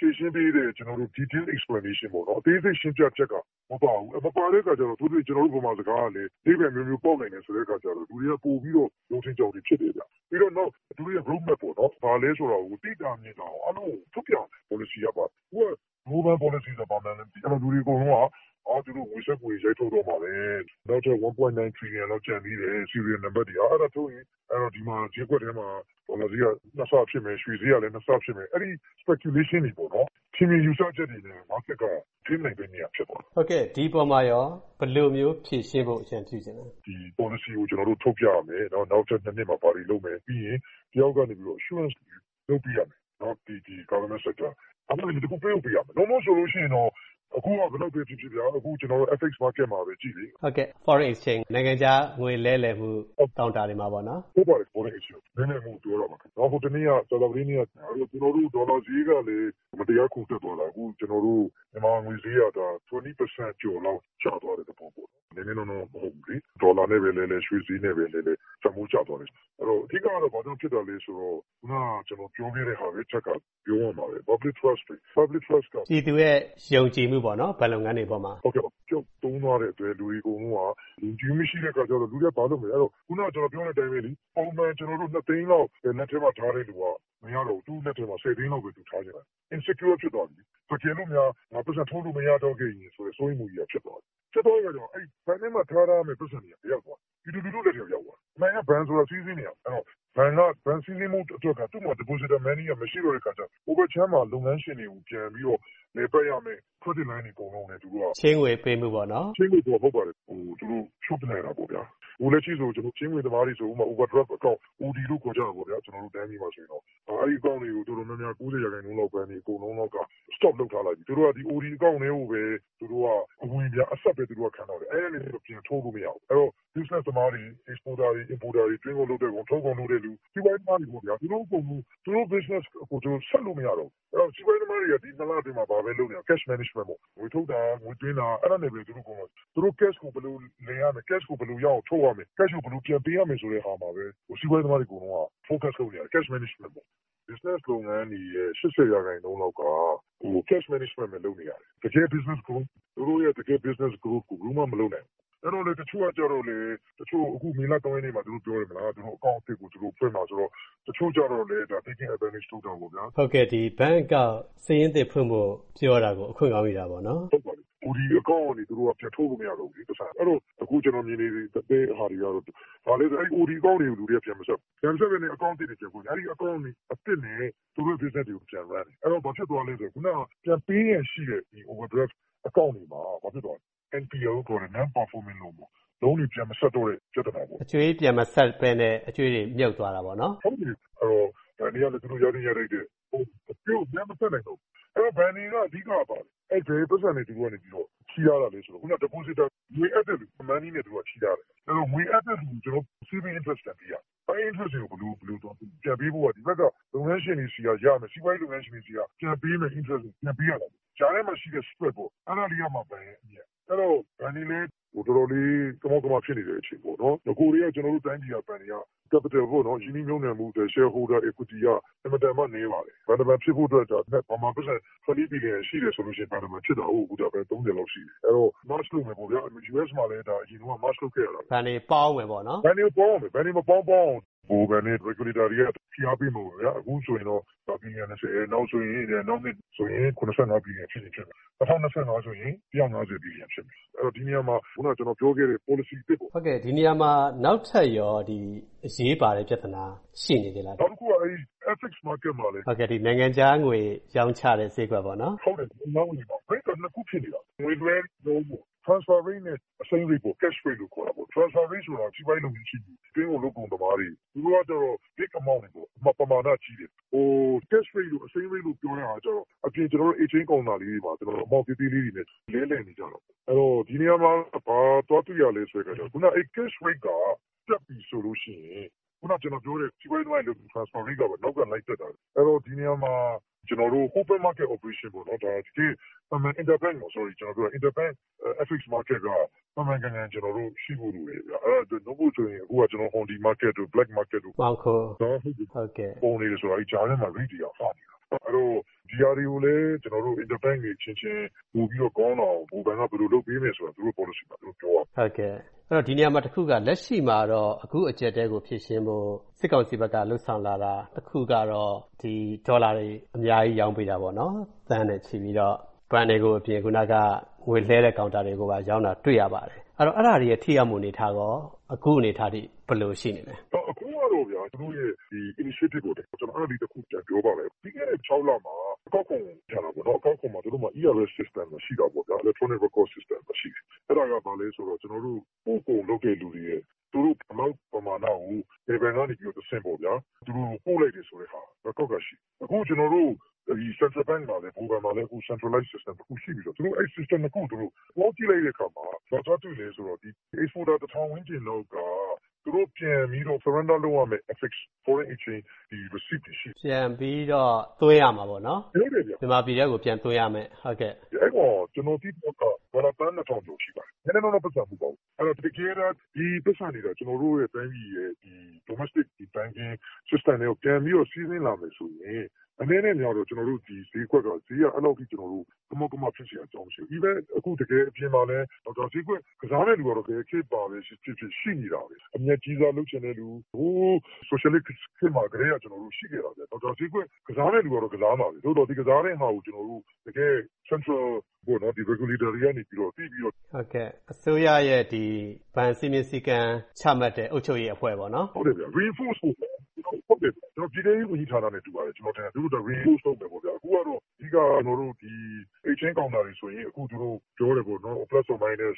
ရှင်းပေးတဲ့detail explanation ပေါ့နော်အသေးစိတ်ရှင်းပြချက်ကမပါဘူးမပါတဲ့အခါကျတော့သူတို့ကျွန်တော်တို့ဗမာစကားကလည်းဒီပဲမျိုးပေါက်နိုင်တယ်ဆိုတဲ့အခါကျတော့လူတွေကပို့ပြီးတော့ရုံးချင်းကြောင်တွေဖြစ်တယ်ဗျပြီးတော့နောက်သူတို့ရဲ့ road map ပေါ့နော်ဘာလဲဆိုတော့တိတာမြင်တာအောင်အလုံးထုတ်ပြ policy ရပါဟိုက global policy ဆိုပါမယ်အဲ့တော့လူတွေအကုန်လုံးကသူတို့ဝေဆက်ကိုရိုက်ထုတ်တော့မှာပဲနောက်ထပ် 1.9 trillion လောက်ကျန်သေးတယ် serial number တွေအဲ့ဒါထုတ်ရင်အဲ့တော့ဒီမှာဈေးကွက်ထဲမှာဒေါ်လာဈေးကနှစ်ဆဖြစ်မယ်ရွှေဈေးကလည်းနှစ်ဆဖြစ်မယ်အဲ့ဒီ speculation တွေပေါ့နော်ထင်မြင်ယူဆချက်တွေနဲ့ market ကထိနိုင်တဲ့နေရာဖြစ်သွားတယ်ဟုတ်ကဲ့ဒီပေါ်မှာရောဘယ်လိုမျိုးဖြည့်ရှင်းဖို့အကြံပြုချင်လဲဒီ policy ကိုကျွန်တော်တို့ထုတ်ပြရမယ်နောက်ထပ်2နှစ်မှာပါပြီးလုပ်မယ်ပြီးရင်တယောက်ကနေပြီးတော့ assurance လုပ်ပြရမယ်နော်ဒီ government sector အဲ့ဒါလည်းဒီကိုပေးရမယ်လုံးဝဆိုလို့ရှိရင်တော့အခုကဘယ်လောက်ပဲဖြစ်ဗျာအခုကျွန်တော်တို့ FX market မှာပဲကြည့်လေဟုတ်ကဲ့ foreign exchange နိုင်ငံခြားငွေလဲလှယ်မှုတောင်းတာတွေမှာပေါ့နော်ဟုတ်ပါတယ် foreign exchange နည်းနည်းမှုပြောတော့မှာတော့ဟိုတနေ့ကကျွန်တော်တို့ဒေါ်လာဈေးကလည်းမတရားခုတက်သွားတာအခုကျွန်တော်တို့မြန်မာငွေဈေးကဒါ 20% ကျော်လောက်ကျသွားတဲ့ပုံပေါ့နည်းနည်းတော့မဟုတ်ဘူးလေဒေါ်လာနဲ့ပဲလဲရွှေဈေးနဲ့ပဲလဲစမှုကျသွားတယ်အဲ့တော့အဓိကတော့ဘာကြောင့်ဖြစ်တာလဲဆိုတော့ခုနကကျွန်တော်ပြောခဲ့တဲ့ဟာပဲချက်ကပြောရမှာပဲ public trust ကပြည်သူရဲ့ယုံကြည်မှုပေါ့နော်ဘယ်လုပ်ငန်းတွေပေါ်မှာဟုတ်ကဲ့ပြုတ်သုံးသွားတဲ့အတွက်လူတွေအကုန်လုံးကယုံကြည်မှုရှိတဲ့အခါကျတော့လူတွေဘာလို့မလဲအဲ့တော့ခုနကကျွန်တော်ပြောတဲ့အတိုင်းပဲလေပုံမှန်ကျွန်တော်တို့2သိန်းလောက်လက်ထဲမှာထားတဲ့လူကမရတော့သူ့လက်ထဲမှာ10သိန်းလောက်ပဲသူထားကြတယ် insecure ဖြစ်သွားပြီတကယ်လို့များငါပတ်စံထိုးလို့မရတော့ခဲ့ရင်ဆိုရယ်စိုးရိမ်မှုကြီးဖြစ်သွားတယ်ဖြစ်သွားကြတော့အဲ့ဘန်ထဲမှာထားရမယ့်ပတ်စံတွေရောက်သွားဒီလူတို့လက်ထဲရောက်သွားအမှန်ကဘန်ဆိုတာစီးစင်းနေအောင်အဲ့တော့ဘန်စီးစင်းမှုအတွက်ကသူ့မှာ depositor money ကမရှိတော့တဲ့အခါကျ over ချမ်းမှာလုပ်ငန်းရှင်တွေကိုပြန်ပြီးတော့လေပတ်ရမယ် credit line တွေပုံလုံးနဲ့သူတို့ကချင်းငွေပေးမှုပေါ့နော်ချင်းငွေတော့ဟုတ်ပါတယ်သူတို့ချုပ်ပနေတာပေါ့ဗျာဟိုလက်ရှိဆိုကျွန်တော်ချင်းငွေသမားတွေဆိုဥမာ overdraft account OD လို့ခေါ်ကြတာပေါ့ဗျာကျွန်တော်တို့တိုင်းပြည်မှာဆိုရင်တော့အဲ့ဒီ account တွေကိုတော်တော်များများ90%လောက်ပဲနေအကုန်လုံးလောက်က stop လုပ်ထားလိုက်ပြီသူတို့ကဒီ OD account တွေကိုပဲသူတို့ကအဝင်ပြအဆက်ပဲသူတို့ကခံတော့တယ်အဲ့ဒါနဲ့ပြန်ထိုးလို့မရဘူးအဲ့တော့ business သမားတွေ exporter တွေ importer တွေတွင်းကုန်လုပ်တဲ့ကုန်ထုတ်ကုန်လုပ်တဲ့လူဒီပိုင်းသမားတွေပေါ့ဗျာသူတို့ကုန်သူတို့ business ကိုသူတို့ဆက်လို့မရတော့အဲ့တော့ဒီပိုင်းသမားတွေကဒီနှစ်လအတွင်းမှာဘာပဲလုပ်နေတာ cash management ပေါ့ငွေထုတ်တာငွေသွင်းတာအဲ့ဒါနဲ့ပဲသူတို့ကုန်သူတို့ cash ကိုဘယ်လိုလည်ရမယ် cash ကိုဘယ်လိုရအောင်ထုတ်ရမယ် cash ကိုဘယ်လိုပြန်ပေးရမယ်ဆိုတဲ့ဟာမှာပဲဒီပိုင်းသမားတွေကုန်တော့ focus လုပ်နေတာ cash management ပေါ့ business လုပ်ငန်းတွေရဲ့80%လောက်ကcash management ပဲလုပ်နေရတယ်တကယ် business group သူတို့ရဲ့တကယ် business group ကိုဘူးမှမလုပ်နိုင်အဲ့တော့လေတချို့ကကြတော့လေတချို့အခုမေလ3ရက်နေ့မှာသူတို့ပြောတယ်မလားသူတို့ account အသစ်ကိုသူတို့ဖွင့်မှာဆိုတော့တချို့ကြတော့လေဒါ taking advantage ထုတ်တာပေါ့ဗျာဟုတ်ကဲ့ဒီ bank ကစာရင်းသစ်ဖွင့်ဖို့ပြောတာကိုအခွင့်ကောင်းမိတာပေါ့နော်ဟုတ်ပါတယ် OD account ကနေသူတို့ကပြန်ထုတ်လို့မရတော့ဘူးဒီပတ်စံအဲ့တော့အခုကျွန်တော်မြင်နေတဲ့ဟာတွေကတော့ဒါလေအဲ့ OD account တွေကိုလူတွေကပြန်မဆက်ပဲနဲ့ account တွေပြန်ဖွင့်အဲ့ဒီ account တွေအသစ်နဲ့သူတို့ business တွေကိုပြန် run အဲ့တော့ဘာဖြစ်သွားလဲဆိုခုနကပြန်ပေးရရှိတဲ့ဒီ overdraft account တွေမှာဘာဖြစ်သွားလဲNPL ကို non performing loan ပေါ့လုံးတွေပြန်မဆက်တော့တဲ့ပြဿနာပေါ့အကျွေးပြန်မဆက်ပဲနဲ့အကျွေးတွေမြုပ်သွားတာပေါ့နော်ဟုတ်ပြီအဲ့တော့ဒါနေရာလည်းသူတို့ရောက်နေရတဲ့ဟိုအကျွေးကိုပြန်မဆက်နိုင်တော့အဲ့တော့ဘန်တွေကအဓိကပါတယ်အဲ့ဒီပတ်စံတွေသူတို့ကနေပြီးတော့ချီရတာလေဆိုတော့ခုန depositor ငွေအပ်တဲ့လူ money နဲ့သူကချီရတယ်အဲ့တော့ငွေအပ်တဲ့လူကျွန်တော် saving interest ပြန်ပေးရအဲ့ interest ကိုဘယ်လိုတော့ပြန်ပေးဖို့ကဒီဘက်ကလုပ်ငန်းရှင်တွေစီကရမယ်စီးပွားရေးလုပ်ငန်းရှင်တွေစီကပြန်ပေးမယ် interest ပြန်ပေးရတယ်ဂျားထဲမှာရှိတဲ့ spread ပေါ့အဲ့ဒါလေးကမှပဲအမြတ်အဲ့တော့ဘန်တွေလည်းတော်တော်လေးကမောက်ကမဖြစ်နေတဲ့အချိန်ပေါ့နော်။ကိုရီးယားကျွန်တော်တို့တိုင်းပြည်ကဘဏ်တွေက capital ပေါ့နော်။ရင်းနှီးမြှုပ်နှံမှု shareholder equity ကအင်မတန်မှနည်းပါတယ်။ဘဏ်ဖြစ်ဖို့အတွက်ဗမာပတ်စံ20 billion ရှိတယ်ဆိုလို့ရှိရင်ဘဏ်ဖြစ်တာဟုတ်အခုဒါပဲ30လောက်ရှိတယ်။အဲ့တော့ March လုပ်မယ်ပေါ့ဗျာ။ US မှာလည်းဒါအရင်က March လုပ်ခဲ့ရတာ။ဘဏ်တွေပေါင်းမယ်ပေါ့နော်။ဘဏ်တွေပေါင်းမယ်။ဘဏ်တွေမပေါင်းဟိုဘဏ်နဲ့ regulator တွေကဖိအားပေးမှာပေါ့ဗျာ။အခုဆိုရင်တော့billion 20နောက်ဆိုရင်နောက်နှစ်ဆိုရင်85 billion ဖြစ်နေဖြစ်မယ်။2025ဆိုရင်150 billion ဖြစ်မယ်။အဲ့တော့ဒီနေရာမှာခုနကကျွန်တော်ပြောခဲ့တဲ့ policy တစ်ပေါ့ဟုတ်ကဲ့ဒီနေရာမှာနောက်ထပ်ရောဒီအရေးပါတဲ့ပြဿနာရှိနေသေးလားနောက်တစ်ခုကအဲ့ FX market မှာလေဟုတ်ကဲ့ဒီနိုင်ငံခြားငွေရောင်းချတဲ့ဈေးကွက်ပေါ့နော်ဟုတ်တယ်နောက်ဝင်ပါ rate ကနှစ်ခုဖြစ်နေတာငွေလွှဲလုံးပေါ့ transfer rate နဲ့အစိမ်း rate ပေါ့ cash rate လို့ခေါ်တာပေါ့ transfer rate ဆိုတာကြီးပိုင်းလုံးရှိတယ်တွင်းကိုလုပ်ကုန်သမားတွေသူတို့ကတော့ big amount တွေပေါ့ပမာဏကြီးတယ်ဟို cash rate လို့အစိမ်း rate လို့ပြောရတာကျတော့အပြင်ကျွန်တော်တို့ exchange ကောင်တာလေးတွေမှာကျွန်တော်တို့ amount သေးသေးလေးတွေနဲ့လဲလှယ်နေကြတော့အဲ့တော့ဒီနေရာမှာဘာတော့တွေ့ရလဲဆိုတော့ခုန cash rate ကတက်ပြီဆိုလို့ရှိရင်ခုနကျွန်တော်ပြောတဲ့စီးပွားရေးလုပ် transfer rate ကပဲနောက်ကလိုက်တက်တာအဲ့တော့ဒီနေရာမှာကျွန်တော်တို့ open market operation ပေါ့နော်ဒါဒီinterbank ပေါ့ sorry ကျွန်တော်တို့ interbank FX market ကမှန်ကန်ကျွန်တော်တို့ရှိဖို့လိုတယ်ဗျအဲ့တော့တော့ဘုဆိုရင်အခုကကျွန်တော် on the market တို့ black market တို့ပေါင်းခေါ်တော့ဟုတ်ကဲ့ပုံနေတယ်ဆိုတော့ဒီကြားထဲမှာ rate တွေကဖားနေတာအဲ့တော့ဒီဟာတွေကိုလည်းကျွန်တော်တို့ interbank တွေချင်းပို့ပြီးတော့ကောင်းတော့ဘူဘန်ကဘယ်လိုလုပ်ပေးမယ်ဆိုတာသူတို့ policy မှာသူတို့ပြောရဟုတ်ကဲ့အဲ့တော့ဒီနေရာမှာတစ်ခုကလက်ရှိမှာတော့အခုအကျက်တဲကိုဖြည့်ရှင်းဖို့စစ်ကောင်စီဘက်ကလှုပ်ဆောင်လာတာတစ်ခုကတော့ဒီဒေါ်လာတွေအများကြီးရောင်းပေးတာပေါ့နော်သန်းနဲ့ချီပြီးတော့ဘဏ်တွေကိုအပြင်ခုနကငွေလှဲတဲ့ကောင်တာတွေကိုပါရောင်းတာတွေ့ရပါတယ်အဲ့တော့အဲ့ဒါတွေရဲ့ထိရောက်မှုအနေထားကောအခုအနေထားထိဘယ်လိုရှိနေလဲအခုကတော့ဗျာသူတို့ရဲ့ဒီ initiative ကိုကျွန်တော်အဲ့ဒီတစ်ခုပြန်ပြောပါမယ်ပြီးခဲ့တဲ့6လမှာအကောက်ခွန်ချတာပေါ့နော်အကောက်ခွန်မှာသူတို့မှာ ERS system ရှိတာပေါ့ဗျာ electronic record system ရှိတယ်အဲ့ဒါကဘာလဲဆိုတော့ကျွန်တော်တို့ပို့ကုန်လုပ်တဲ့လူတွေရဲ့သူတို့ဘလောက်ပမာဏကိုဒီဘန်ကနေပြီးတော့ဆင့်ပေါ့ဗျာသူတို့ပို့လိုက်တယ်ဆိုတဲ့ဟာ record ကရှိအခုကျွန်တော်တို့ဒီ central bank မှာလည်းဘူဘန်မှာလည်းအခု centralized system တစ်ခုရှိပြီးတော့သူတို့အဲ့ system တစ်ခုသူတို့ပေါင်းကြည့်လိုက်တဲ့အခါမှာဘာတွေ့လဲဆိုတော့ဒီ exporter 1000ဝန်းကျင်လောက်ကသူတို့ပြန်ပြီးတော့ surrender လုပ်ရမယ် FX foreign exchange ဒီ receipt ရှိပြန်ပြီးတော့သွင်းရမှာပေါ့နော်ဟုတ်တယ်ဗျမြန်မာပြည်ထဲကိုပြန်သွင်းရမယ်ဟုတ်ကဲ့အဲ့တော့ကျွန်တော်ဒီတော့ဘာလာပန်းနဲ့ထောင်ကျော်ရှိပါတယ်နည်းနည်းတော့ပတ်စံမှုပေါ့အဲ့တော့တကယ်တော့ဒီပတ်စံနေတာကျွန်တော်တို့ရဲ့တိုင်းပြည်ရဲ့ဒီ domestic banking system တွေကိုပြန်ပြီးတော့စီးဆင်းလာမယ်ဆိုရင်အနေနဲ့များတော့ကျွန်တော်တို့ဒီဈေးကွက်ကဈေးကအဲ့လောက်ကြီးကျွန်တော်တို့ကမဖြစ်စီအကြောင်းရှိဘူး even အခုတကယ်အပြင်မှာလဲတော့ဈေးကွက်ကစားတဲ့လူကတော့တကယ်ခေတ်ပါပဲဖြစ်ရှိနေတာပဲအမြတ်ကြီးစားလုပ်ချင်တဲ့လူဟို socialist ခေတ်မှာကြရကျွန်တော်တို့ရှိခဲ့တာပဲတော့ဈေးကွက်ကစားတဲ့လူကတော့ကစားမှာပဲတို့တော့ဒီကစားတဲ့ဟာကိုကျွန်တော်တို့တကယ် central ဘောနော်ဒီ regulator တွေကနေပြီးတော့ပြီးပြီးတော့ဟုတ်ကဲ့အစိုးရရဲ့ဒီဗန်စီမင်းစီကံချမှတ်တဲ့အုပ်ချုပ်ရေးအဖွဲ့ပေါ့နော်ဟုတ်တယ်ဗျ reinforce ဟုတ်တယ်ကျွန်တော်ပြည်ထောင်စုဝန်ကြီးဌာနနဲ့တူပါတယ်ကျွန်တော်တင်သူတို့ reinforce လုပ်မယ်ပေါ့ဗျာအခုကတော့ဒီကကျွန်တော်တို့ဒီ exchange counter တွေဆိုရင်အခုသူတို့ပြောတယ်ပေါ့နော် plus or minus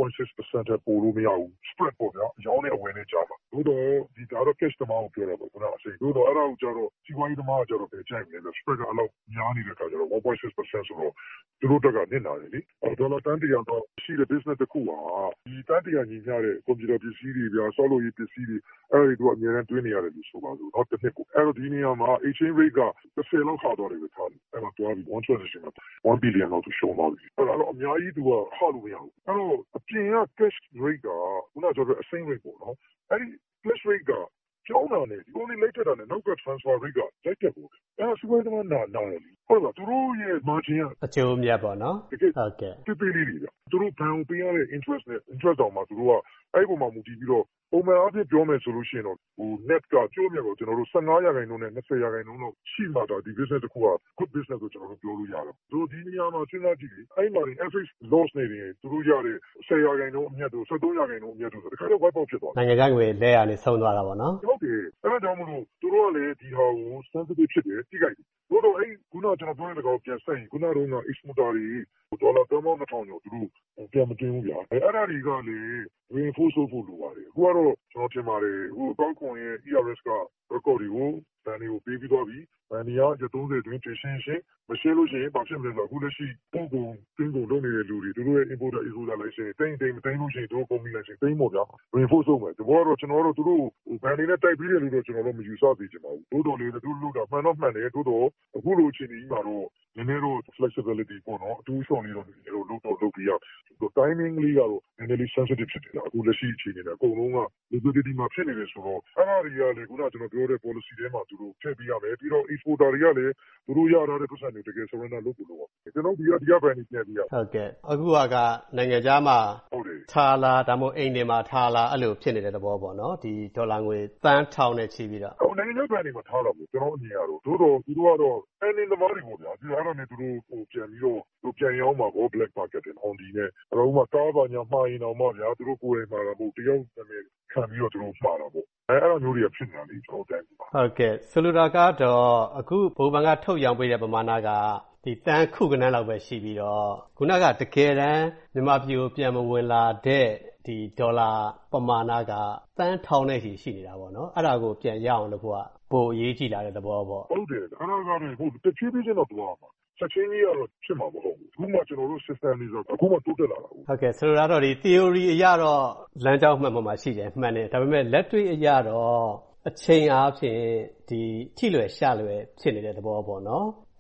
1.6% ပို့လို့မရဘူး spread ပေါ့ဗျာရောင်းတဲ့အဝယ်နဲ့ကြားမှာတို့တော့ဒီဒါတော့ cash သမားကိုပြောတာပေါ့ခုနအစိမ်းတို့တော့အဲ့ဒါကိုကြတော့စီးပွားရေးသမားကကြတော့ပဲကြိုက်မယ် spread ကအလောက်များနေတဲ့အခါကျတော့ 1.6% ဆိုတော့သူတို့တက်ကနစ်နာတယ်လေဒေါ်လာတန်းတရာတော့ရှိတဲ့ business တစ်ခုဟာဒီတန်းတရာညီမျှတဲ့ computer ပစ္စည်းတွေဗျာဆောက်လုပ်ရေးပစ္စည်းတွေအဲ့ဒီတို့အများနဲ့တွင်းနေရတယ်လို့ဆိုပါစို့တော့တစ်နှစ်ကိုအဲ့တော့ဒီနေရာမှာ exchange rate က30လောက်ခါတော့တယ်ပဲထားတယ်အဲ့တော့တွားပြီး1 transaction မှာ1 billion လောက်ရှုံးသွားပြီအဲ့တော့အများကြီးသူကဟောက်လို့မရဘူးအဲ့တော့အပြင်က cash rate ကခုနပြောတဲ့အစိမ်း rate ပေါ့နော်အဲ့ဒီ cash rate ကကျောင်းတာနဲ့ဒီ only later တာနဲ့နောက်က transfer rate ကလိုက်တက်ဖို့အဲ့ဒါစူဝဲသမားနာတယ်ဟုတ်လားသူတို့ရဲ့ margin ကအကျိုးမြတ်ပေါ့နော်ဟုတ်ကဲ့ပြပြလေးတွေသူတို့ဘဏ်ကိုပေးရတဲ့ interest နဲ့ interest တောင်မှသူတို့ကအဲ့ဒီပုံမှာမူတည်ပြီးတော့ပုံမှန်အားဖြင့်ပြောမယ်ဆိုလို့ရှိရင်တော့ဟို net ကကျိုးမြတ်ကိုကျွန်တော်တို့15%နဲ့20%လောက်ရှိမှတော့ဒီ business တစ်ခုက good business ကိုကျွန်တော်တို့ပြောလို့ရတယ်။တို့ဒီနေရာမှာစဉ်းစားကြည့်လေအဲ့မှာ FX loss နေတယ်သူတို့ရတဲ့10%အမြတ်တို့13%အမြတ်တို့တခါတော့ wipe out ဖြစ်သွားတယ်။နိုင်ငံကငွေလဲရနေဆုံးသွားတာပေါ့နော်။ဟုတ်တယ်။အဲ့ဒါကြောင့်မလို့သူတို့ကလည်းဒီဟာကို sensitive ဖြစ်တယ်တိကျတယ်။တို့တော့အဲ့ခုနကျွန်တော်ပြောတဲ့ကောင်ပြန်ဆက်ရင်ခုနကတော့ exporter တွေဒေါ်လာ3,200ကျော်သူတို့ပြန်မတင်ဘူးဗျာ။အဲ့ဒါတွေကလည်း reinforce ဖို့လိုပါတယ်။အခုကတော့ကျွန်တော်ထင်ပါတယ်ဟိုကောက်ခွန်ရဲ့ ERS က record တွေကိုဗန်တွေကိုပေးပြီးသွားပြီ။ဗန်တွေက30အတွင်းတင်ရှင်းမရှင်းလို့ရှိရင်ဘာဖြစ်မလဲဆိုတော့အခုလက်ရှိပုံကုန်တင်းကုန်လုပ်နေတဲ့လူတွေသူတို့ရဲ့ importer exporter license တိမ်မသိမ်းလို့ရှိရင်တို့ကုမ္ပဏီ license တိမ်ပေါ့ဗျာ reinforce လုပ်မယ်ဒီဘောကတော့ကျွန်တော်တို့သူတို့ဗန်တွေနဲ့တိုက်ပြီးတယ်လို့တော့ကျွန်တော်တို့မယူဆသေးချင်ပါဘူးတို့တော်လေးတို့လုပ်တာမှန်တော့မှန်တယ်တို့တော့အခုလိုအခြေအနေကြီးမှာတော့နည်းနည်းတော့ flexibility ပေါ့နော်အတူရှောင်းလေးတော့လုပ်ပြီးရတော့ timing လေးကတော့နည်းနည်းလေး sensitive ဖြစ်တယ်အခုလက်ရှိအခြေအနေနဲ့အကုန်လုံးက liquidity မှာဖြစ်နေတယ်ဆိုတော့အဲ့ဒါတွေကလည်းခုနကျွန်တော်ပြောတဲ့ policy ထဲမှာသူတို့ထည့်ပေးရမယ်ပြီးတော့ exporter တွေကလည်းသူတို့ရထားတဲ့ပတ်စံတွေတကယ် surrender လုပ်ဖို့လိုပါတယ်ကျွန်တော်ဒီကဘဏ်ကြီးပြန်ပြီးရဟုတ်ကဲ့အခုကနိုင်ငံခြားမှာထားလာဒါမှမဟုတ်အိမ်တွေမှာထားလာအဲ့လိုဖြစ်နေတဲ့သဘောပေါ့နော်ဒီဒေါ်လာငွေသန်းထောင်နဲ့ချီပြီးတော့ဟိုနိုင်ငံခြားဘဏ်တွေမှာထားလာလို့ကျွန်တော်အမြင်ရတော့သူတို့ကတော့အဲ့ဒီသမားတွေပေါ့ဗျာဒီအဲ့ဒါနဲ့သူတို့ဟိုပြန်ပြီးတော့ပြန်ရောင်းမှာပေါ့ black market နဲ့ onဒီနဲ့အဲ့တော့ဥမာကားပါညာမှားရင်တော့မှဗျာသူတို့ကိုယ်တိုင်မှာတော့တယောက်နာမည်ခံပြီးတော့သူတို့မှားတာပေါ့အဲ့လိုမျိုးတွေကဖြစ်နေတာလေကျွန်တော်တိုင်းပါဟုတ်ကဲ့ဆိုလိုတာကတော့အခုဘိုးဘန်ကထုတ်ရောင်းပေးတဲ့ပမာဏကဒီတန်းခုကနန်းလောက်ပဲရှိပြီးတော့ခုနကတကယ်တမ်းမြန်မာပြည်ကိုပြန်မဝင်လာတဲ့ဒီဒေါ်လာပမာဏကတန်းထောင်နဲ့ရှိနေတာပေါ့နော်အဲ့ဒါကိုပြန်ရအောင်လို့ကပိုအရေးကြီးလာတဲ့သဘောပေါ့ဟုတ်တယ်အဲ့ဒါကတော့ဟိုတဖြည်းဖြည်းချင်းတော့သွားမှာချက်ချင်းကြီးကတော့ဖြစ်မှာမဟုတ်ဘူးအခုမှကျွန်တော်တို့ system တွေဆိုအခုမှတိုးတက်လာတာဟုတ်ကဲ့ဆိုတော့ဒီ theory အရတော့လမ်းကြောင်းမှန်မှာရှိတယ်မှန်တယ်ဒါပေမဲ့လက်တွေ့အရတော့အချိန်အားဖြင့်ဒီထိလွယ်ရှလွယ်ဖြစ်နေတဲ့သဘောပေါ့နော်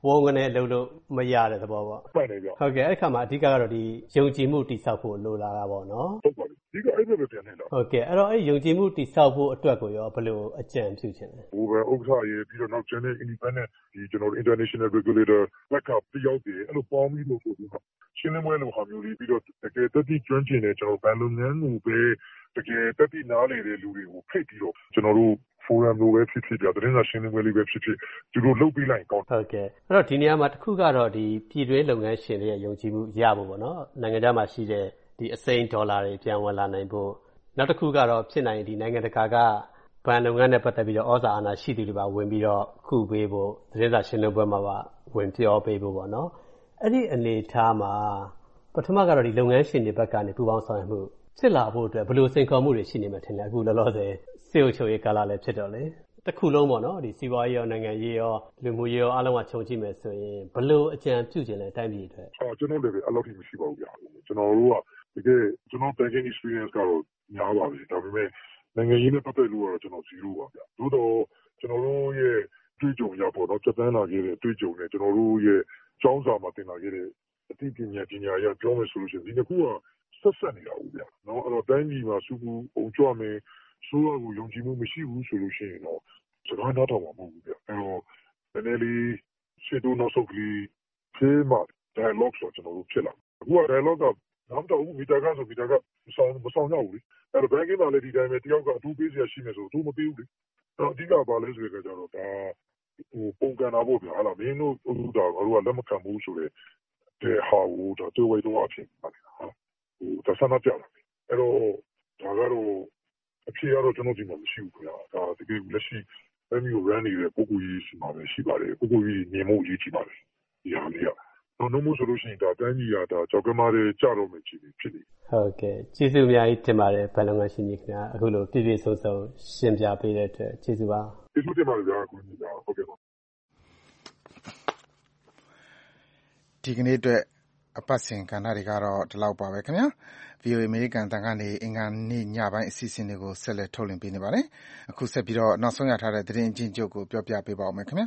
ဝုန်းကနေလှုပ်လို့မရတဲ့သဘောပေါ့မှန်တယ်ဗျဟုတ်ကဲ့အဲ့ခါမှာအဓိကကတော့ဒီယုံကြည်မှုတည်ဆောက်ဖို့လိုလာတာပေါ့နော်ဟုတ်ပါတယ်ဒီကအဲ့ဒါပဲပြန်နေတာဟုတ်ကဲ့အဲ့တော့အဲ့ယုံကြည်မှုတည်ဆောက်ဖို့အတွက်ကိုရောဘယ်လိုအကြံပြုချင်လဲဟိုပဲဥက္ကဋ္ဌရေပြီးတော့နောက်ကျန်တဲ့ independent ဒီကျွန်တော်တို့ international regulator လက်ကတယောက်တည်းအဲ့လိုပေါင်းပြီးလို့ဆိုပြီးရှင်းလင်းပွဲလိုဟာမျိုးလေးပြီးတော့တကယ်တက်ပြီးကျွမ်းကျင်တဲ့ကျွန်တော်ဘန်လုပ်ငန်းကိုပဲတကယ်တက်ပြီးနားလေတဲ့လူတွေကိုဖိတ်ပြီးတော့ကျွန်တော်တို့ forum လိုပဲဖြစ်ဖြစ်ပြသတင်းစာရှင်းလင်းပွဲလေးပဲဖြစ်ဖြစ်သူတို့လုပ်ပေးလိုက်ကောင်းဟုတ်ကဲ့အဲ့တော့ဒီနေရာမှာတစ်ခုကတော့ဒီပြည်တွင်းလုပ်ငန်းရှင်တွေရဲ့ယုံကြည်မှုရဖို့ပေါ့နော်နိုင်ငံခြားမှာရှိတဲ့ဒီအစိမ်းဒေါ်လာတွေပြန်ဝင်လာနိုင်ဖို့နောက်တစ်ခုကတော့ဖြစ်နိုင်ဒီနိုင်ငံတကာကဘဏ်လုပ်ငန်းနဲ့ပတ်သက်ပြီးတော့ဩဇာအာဏာရှိသူတွေပါဝင်ပြီးတော့ခုပေးဖို့သတင်းစာရှင်းလင်းပွဲမှာပါဝင်ပြောပေးဖို့ပေါ့နော်အဲ့ဒီအနေအထားမှာပထမကတော့ဒီလုပ်ငန်းရှင်တွေဘက်ကနေပူးပေါင်းဆောင်ရွက်မှုဖြစ်လာဖို့အတွက်ဘယ်လိုစိန်ခေါ်မှုတွေရှိနေမှထင်လဲအခုလောလောဆယ်စေအုပ်ချုပ်ရေးကာလလည်းဖြစ်တော့လေတစ်ခုလုံးပေါ့နော်ဒီစီးပွားရေးရောနိုင်ငံရေးရောလူမှုရေးရောအားလုံးကခြုံကြည့်မယ်ဆိုရင်ဘယ်လိုအကြံပြုချင်လဲတိုင်းပြည်အတွက်ကျွန်တော်လည်းပဲအဲ့လိုထိမရှိပါဘူးဗျာကျွန်တော်တို့ကတကယ်ကျွန်တော် banking experience ကတော့များပါပြီဒါပေမဲ့နိုင်ငံရေးနဲ့ပတ်သက်လို့ကတော့ကျွန်တော်0ပါဗျာသို့တော့ကျွန်တော်တို့ရဲ့တွေ့ကြုံရပေါ့နော်စက်တန်းလာခဲ့တဲ့တွေ့ကြုံနဲ့ကျွန်တော်တို့ရဲ့ကျောင်းစာမှာသင်လာခဲ့တဲ့အသိပညာရပြောမယ်ဆိုလို့ရှိရင်ဒီတစ်ခုကဆက်ဆက်နေတာဦးဗျာနော်အဲ့တော့တိုင်းပြည်မှာစုခုအုံကြွမယ်ဆိုးရကိုယုံကြည်မှုမရှိဘူးဆိုလို့ရှိရင်တော့စကားနားထောင်မှာမဟုတ်ဘူးဗျအဲ့တော့နည်းနည်းလေးရှေ့တို့နောက်ဆုတ်ကလေးဖေးမှာ dialogue ဆိုကျွန်တော်တို့ဖြစ်လာအခုက dialogue ကနောက်တော့မီတာကဆိုမီတာကမဆောင်ရဘူးလေအဲ့တော့ banking မှာလည်းဒီတိုင်းပဲတယောက်ကအထူးပေးစရာရှိမယ်ဆိုတော့မပေးဘူးလေအဲ့တော့အဓိကဘာလဲဆိုကြတော့ဒါပုံကန်တာပေါ့ဗျာဟာလားမင်းတို့ဥဒါကတော့လက်မခံဘူးဆိုတဲ့ဟာကိုတော့တွေ့ဝဲတော့အဖြစ်ပါတယ်ဟာဒါဆန္ဒပြလာတယ်အဲ့တော့ဒါကတော့အဖြစ်ရတော့ကျွန်တော်ဒီမှာမရှိဘူးခင်ဗျာဒါတကယ်လက်ရှိအမျိုး run နေတဲ့ပုဂ္ဂိုလ်ကြီးရှိမှာပဲရှိပါတယ်ပုဂ္ဂိုလ်ကြီးနေမှုကြီးရှိပါတယ်ဒီဟာလေးကတော့မို့ဆိုလို့ရှိရင်ဒါတိုင်းကြီးကဒါကြောက်ကမားတွေကြတော့မယ်ကြီးဖြစ်နေဟုတ်ကဲ့ကျေးဇူးအများကြီးတင်ပါတယ်ဘန်လုံငန်းရှင်ကြီးခင်ဗျာအခုလိုပြည့်ပြည့်စုံစုံရှင်းပြပေးတဲ့အတွက်ကျေးဇူးပါကျေးဇူးတင်ပါတယ်ဗျာကိုကြီးဗျာဟုတ်ကဲ့ပါဒီကနေ့အတွက်အပတ်စဉ်ကဏ္ဍတွေကတော့ဒီလောက်ပါပဲခင်ဗျာ VOA အမေရိကန်တန်ကနေအင်္ဂါနေ့ညပိုင်းအစီအစဉ်တွေကိုဆက်လက်ထုတ်လွှင့်ပေးနေပါတယ်အခုဆက်ပြီးတော့နောက်ဆုံးရထားတဲ့သတင်းအကျဉ်းချုပ်ကိုပြောပြပေးပါဦးမယ်ခင်ဗျာ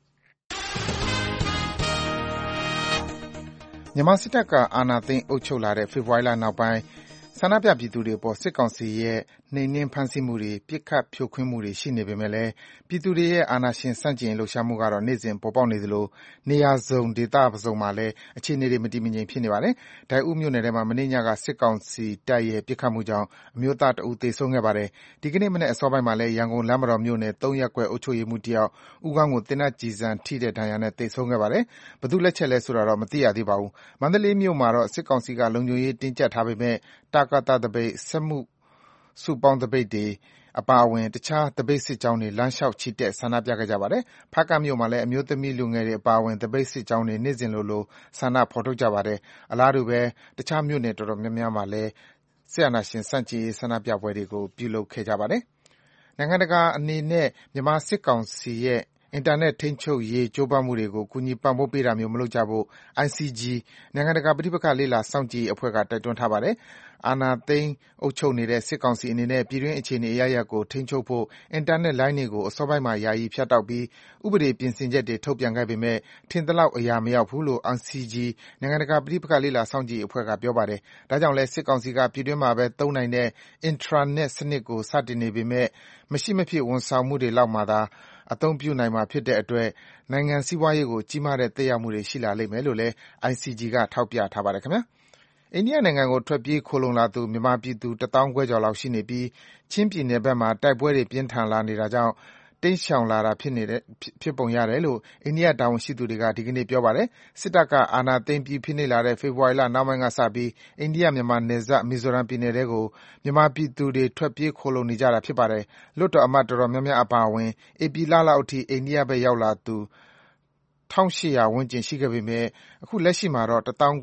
မြန်မာစစ်တပ်ကအာဏာသိမ်းအုပ်ချုပ်လာတဲ့ဖေဖော်ဝါရီလနောက်ပိုင်းဆန္ဒပြပြည်သူတွေအပေါ်စစ်ကောင်စီရဲ့နှိမ်နင်းဖမ်းဆီးမှုတွေပစ်ခတ်ဖြိုခွင်းမှုတွေရှိနေပေမဲ့လည်းပြည်သူတွေရဲ့အာဏာရှင်ဆန့်ကျင်လှုပ်ရှားမှုကတော့နေ့စဉ်ပေါ်ပေါက်နေသလိုနေရာစုံဒေသစုံမှာလည်းအခြေအနေတွေမတည်မငြိမ်ဖြစ်နေပါတယ်။ဒိုက်ဦးမြို့နယ်ထဲမှာမနေ့ညကစစ်ကောင်စီတပ်ရဲ့ပစ်ခတ်မှုကြောင့်အမျိုးသားတဦးသေဆုံးခဲ့ပါတယ်။ဒီကနေ့မနက်အစောပိုင်းမှာလည်းရန်ကုန်လမ်းမတော်မြို့နယ်3ရပ်ကွက်အုပ်ချုပ်ရေးမှူးတယောက်ဦးခေါင်းကိုသေနတ်ကျည်ဆံထိတဲ့ဒဏ်ရာနဲ့သေဆုံးခဲ့ပါတယ်။ဘယ်သူလက်ချက်လဲဆိုတာတော့မသိရသေးပါဘူး။မန္တလေးမြို့မှာတော့စစ်ကောင်စီကလုံခြုံရေးတင်းကျပ်ထားပေမဲ့တကသသပိတ်စက်မှုစုပေါင်းသပိတ်တွေအပါအဝင်တခြားသပိတ်စစ်ကြောင်းတွေလမ်းလျှောက်ချီတက်ဆန္ဒပြခဲ့ကြပါတယ်။ဖားကန့်မြို့မှာလည်းအမျိုးသမီးလူငယ်တွေအပါအဝင်သပိတ်စစ်ကြောင်းတွေနေ့စဉ်လိုဆန္ဒဖော်ထုတ်ကြပါတယ်။အလားတူပဲတခြားမြို့နယ်တော်တော်များများမှာလည်းစစ်အာဏာရှင်ဆန့်ကျင်ရေးဆန္ဒပြပွဲတွေကိုပြုလုပ်ခဲ့ကြပါတယ်။နိုင်ငံတကာအနေနဲ့မြန်မာစစ်ကောင်စီရဲ့အင်တာနက်ထိန်းချုပ်ရေးကြိုးပမ်းမှုတွေကိုကူညီပံ့ပိုးပေးတာမျိုးမလုပ်ကြဖို့ ICG နိုင်ငံတကာပဋိပက္ခလေ့လာစောင့်ကြည့်ရေးအဖွဲ့ကတိုက်တွန်းထားပါတယ်။အာဏာသိမ်းအုပ်ချုပ်နေတဲ့စစ်ကောင်စီအနေနဲ့ပြည်တွင်းအခြေအနေအရပ်ရပ်ကိုထိန်းချုပ်ဖို့အင်တာနက်လိုင်းတွေကိုအစောပိုင်းမှာယာယီဖြတ်တောက်ပြီးဥပဒေပြင်ဆင်ချက်တွေထုတ်ပြန်ခဲ့ပေမဲ့ထင်သလောက်အရာမရောက်ဘူးလို့ ICG နိုင်ငံတကာပဋိပက္ခလေ့လာစောင့်ကြည့်ရေးအဖွဲ့ကပြောပါတယ်။ဒါကြောင့်လည်းစစ်ကောင်စီကပြည်တွင်းမှာပဲသုံးနိုင်တဲ့ Intranet စနစ်ကိုစတင်နေပေမဲ့မရှိမဖြစ်ဝန်ဆောင်မှုတွေလောက်မှာသာအသုံးပြုနိုင်မှာဖြစ်တဲ့အတွက်နိုင်ငံစီးပွားရေးကိုကြီးမားတဲ့သက်ရောက်မှုတွေရှိလာလိမ့်မယ်လို့လည်း ICG ကထောက်ပြထားပါတယ်ခင်ဗျာ။အိန္ဒိယနိုင်ငံကိုထွက်ပြေးခိုလှုံလာသူမြန်မာပြည်သူ1,500 ကျော်လောက်ရှိနေပြီးချင်းပြည်နယ်ဘက်မှာတိုက်ပွဲတွေပြင်းထန်လာနေတာကြောင့်တိမ်းရှောင်လာတာဖြစ်ပုံရတယ်လို့အိန္ဒိယတာဝန်ရှိသူတွေကဒီကနေ့ပြောပါတယ်။စစ်တပ်ကအာဏာသိမ်းပြီးဖိနှိပ်လာတဲ့ဖေဖော်ဝါရီလနောက်ပိုင်းကစပြီးအိန္ဒိယမြန်မာနယ်စပ်မီဇိုရမ်ပြည်နယ်ထဲကိုမြန်မာပြည်သူတွေထွက်ပြေးခိုလှုံနေကြတာဖြစ်ပါတယ်။လွှတ်တော်အမတ်တော်တော်များများအပါအဝင်ဧပြီလလောက်အထိအိန္ဒိယဘက်ရောက်လာသူ1,800 ဝန်းကျင်ရှိခဲ့ပေမဲ့အခုလက်ရှိမှာတော့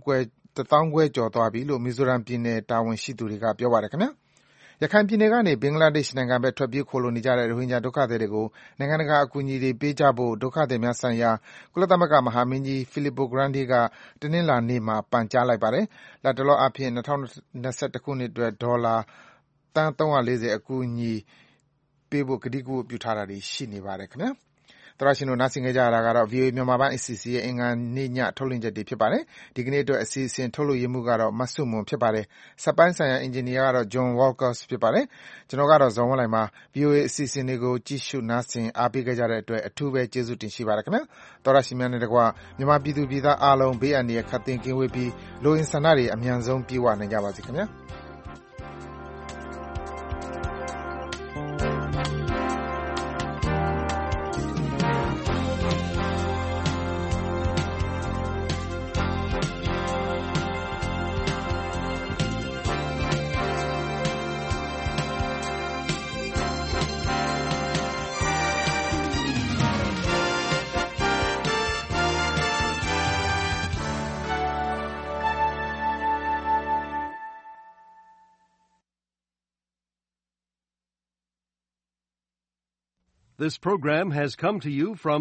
1,500 ကျော်သွားပြီလို့မီဇိုရမ်ပြည်နယ်တာဝန်ရှိသူတွေကပြောပါတယ်ခင်ဗျာ။ရခိုင်ပြည်နယ်ကနေဘင်္ဂလားဒေ့ရှ်နိုင်ငံဘက်ထွက်ပြေးခိုလှုံနေကြတဲ့ရိုဟင်ဂျာဒုက္ခသည်တွေကိုနိုင်ငံတကာအကူအညီတွေပေးကြဖို့ဒုက္ခသည်များဆိုင်ရာကုလသမဂ္ဂမဟာမင်းကြီး Filippo Grandi ကတနင်္လာနေ့မှာပန်ကြားလိုက်ပါတယ်။လတ်တလောအားဖြင့်2021ခုနှစ်အတွက်ဒေါ်လာသန်း340အကူအညီပေးဖို့ကတိကဝတ်ပြုထားတာတွေရှိနေပါတယ်ခင်ဗျာ။သောတရှင်တို့နားဆင်ခဲ့ကြရတာကတော့ VOA မြန်မာပိုင်းအစီအစဉ်ရဲ့အင်္ဂါနေ့ညထုတ်လွှင့်ချက်တွေဖြစ်ပါတယ်။ဒီကနေ့အတွက်အစီအစဉ်ထုတ်လွှင့်ရေးမှူးကတော့မဆုမွန်ဖြစ်ပါတယ်။စက်ပိုင်းဆိုင်ရာအင်ဂျင်နီယာကတော့ John Walkers ဖြစ်ပါတယ်။ကျွန်တော်ကတော့ဇော်ဝင်းလှိုင်ပါ။ VOA အစီအစဉ်တွေကိုကြည့်ရှုနားဆင်အားပေးခဲ့ကြတဲ့အတွက်အထူးပဲကျေးဇူးတင်ရှိပါတယ်ခင်ဗျာ။သောတရှင်များနဲ့တကွမြန်မာပြည်သူပြည်သားအားလုံးဘေးအန္တရာယ်ခတ်သိမ်းကင်းဝေးပြီးလိုအင်ဆန္ဒတွေအမြန်ဆုံးပြည့်ဝနိုင်ကြပါစေခင်ဗျာ။ This program has come to you from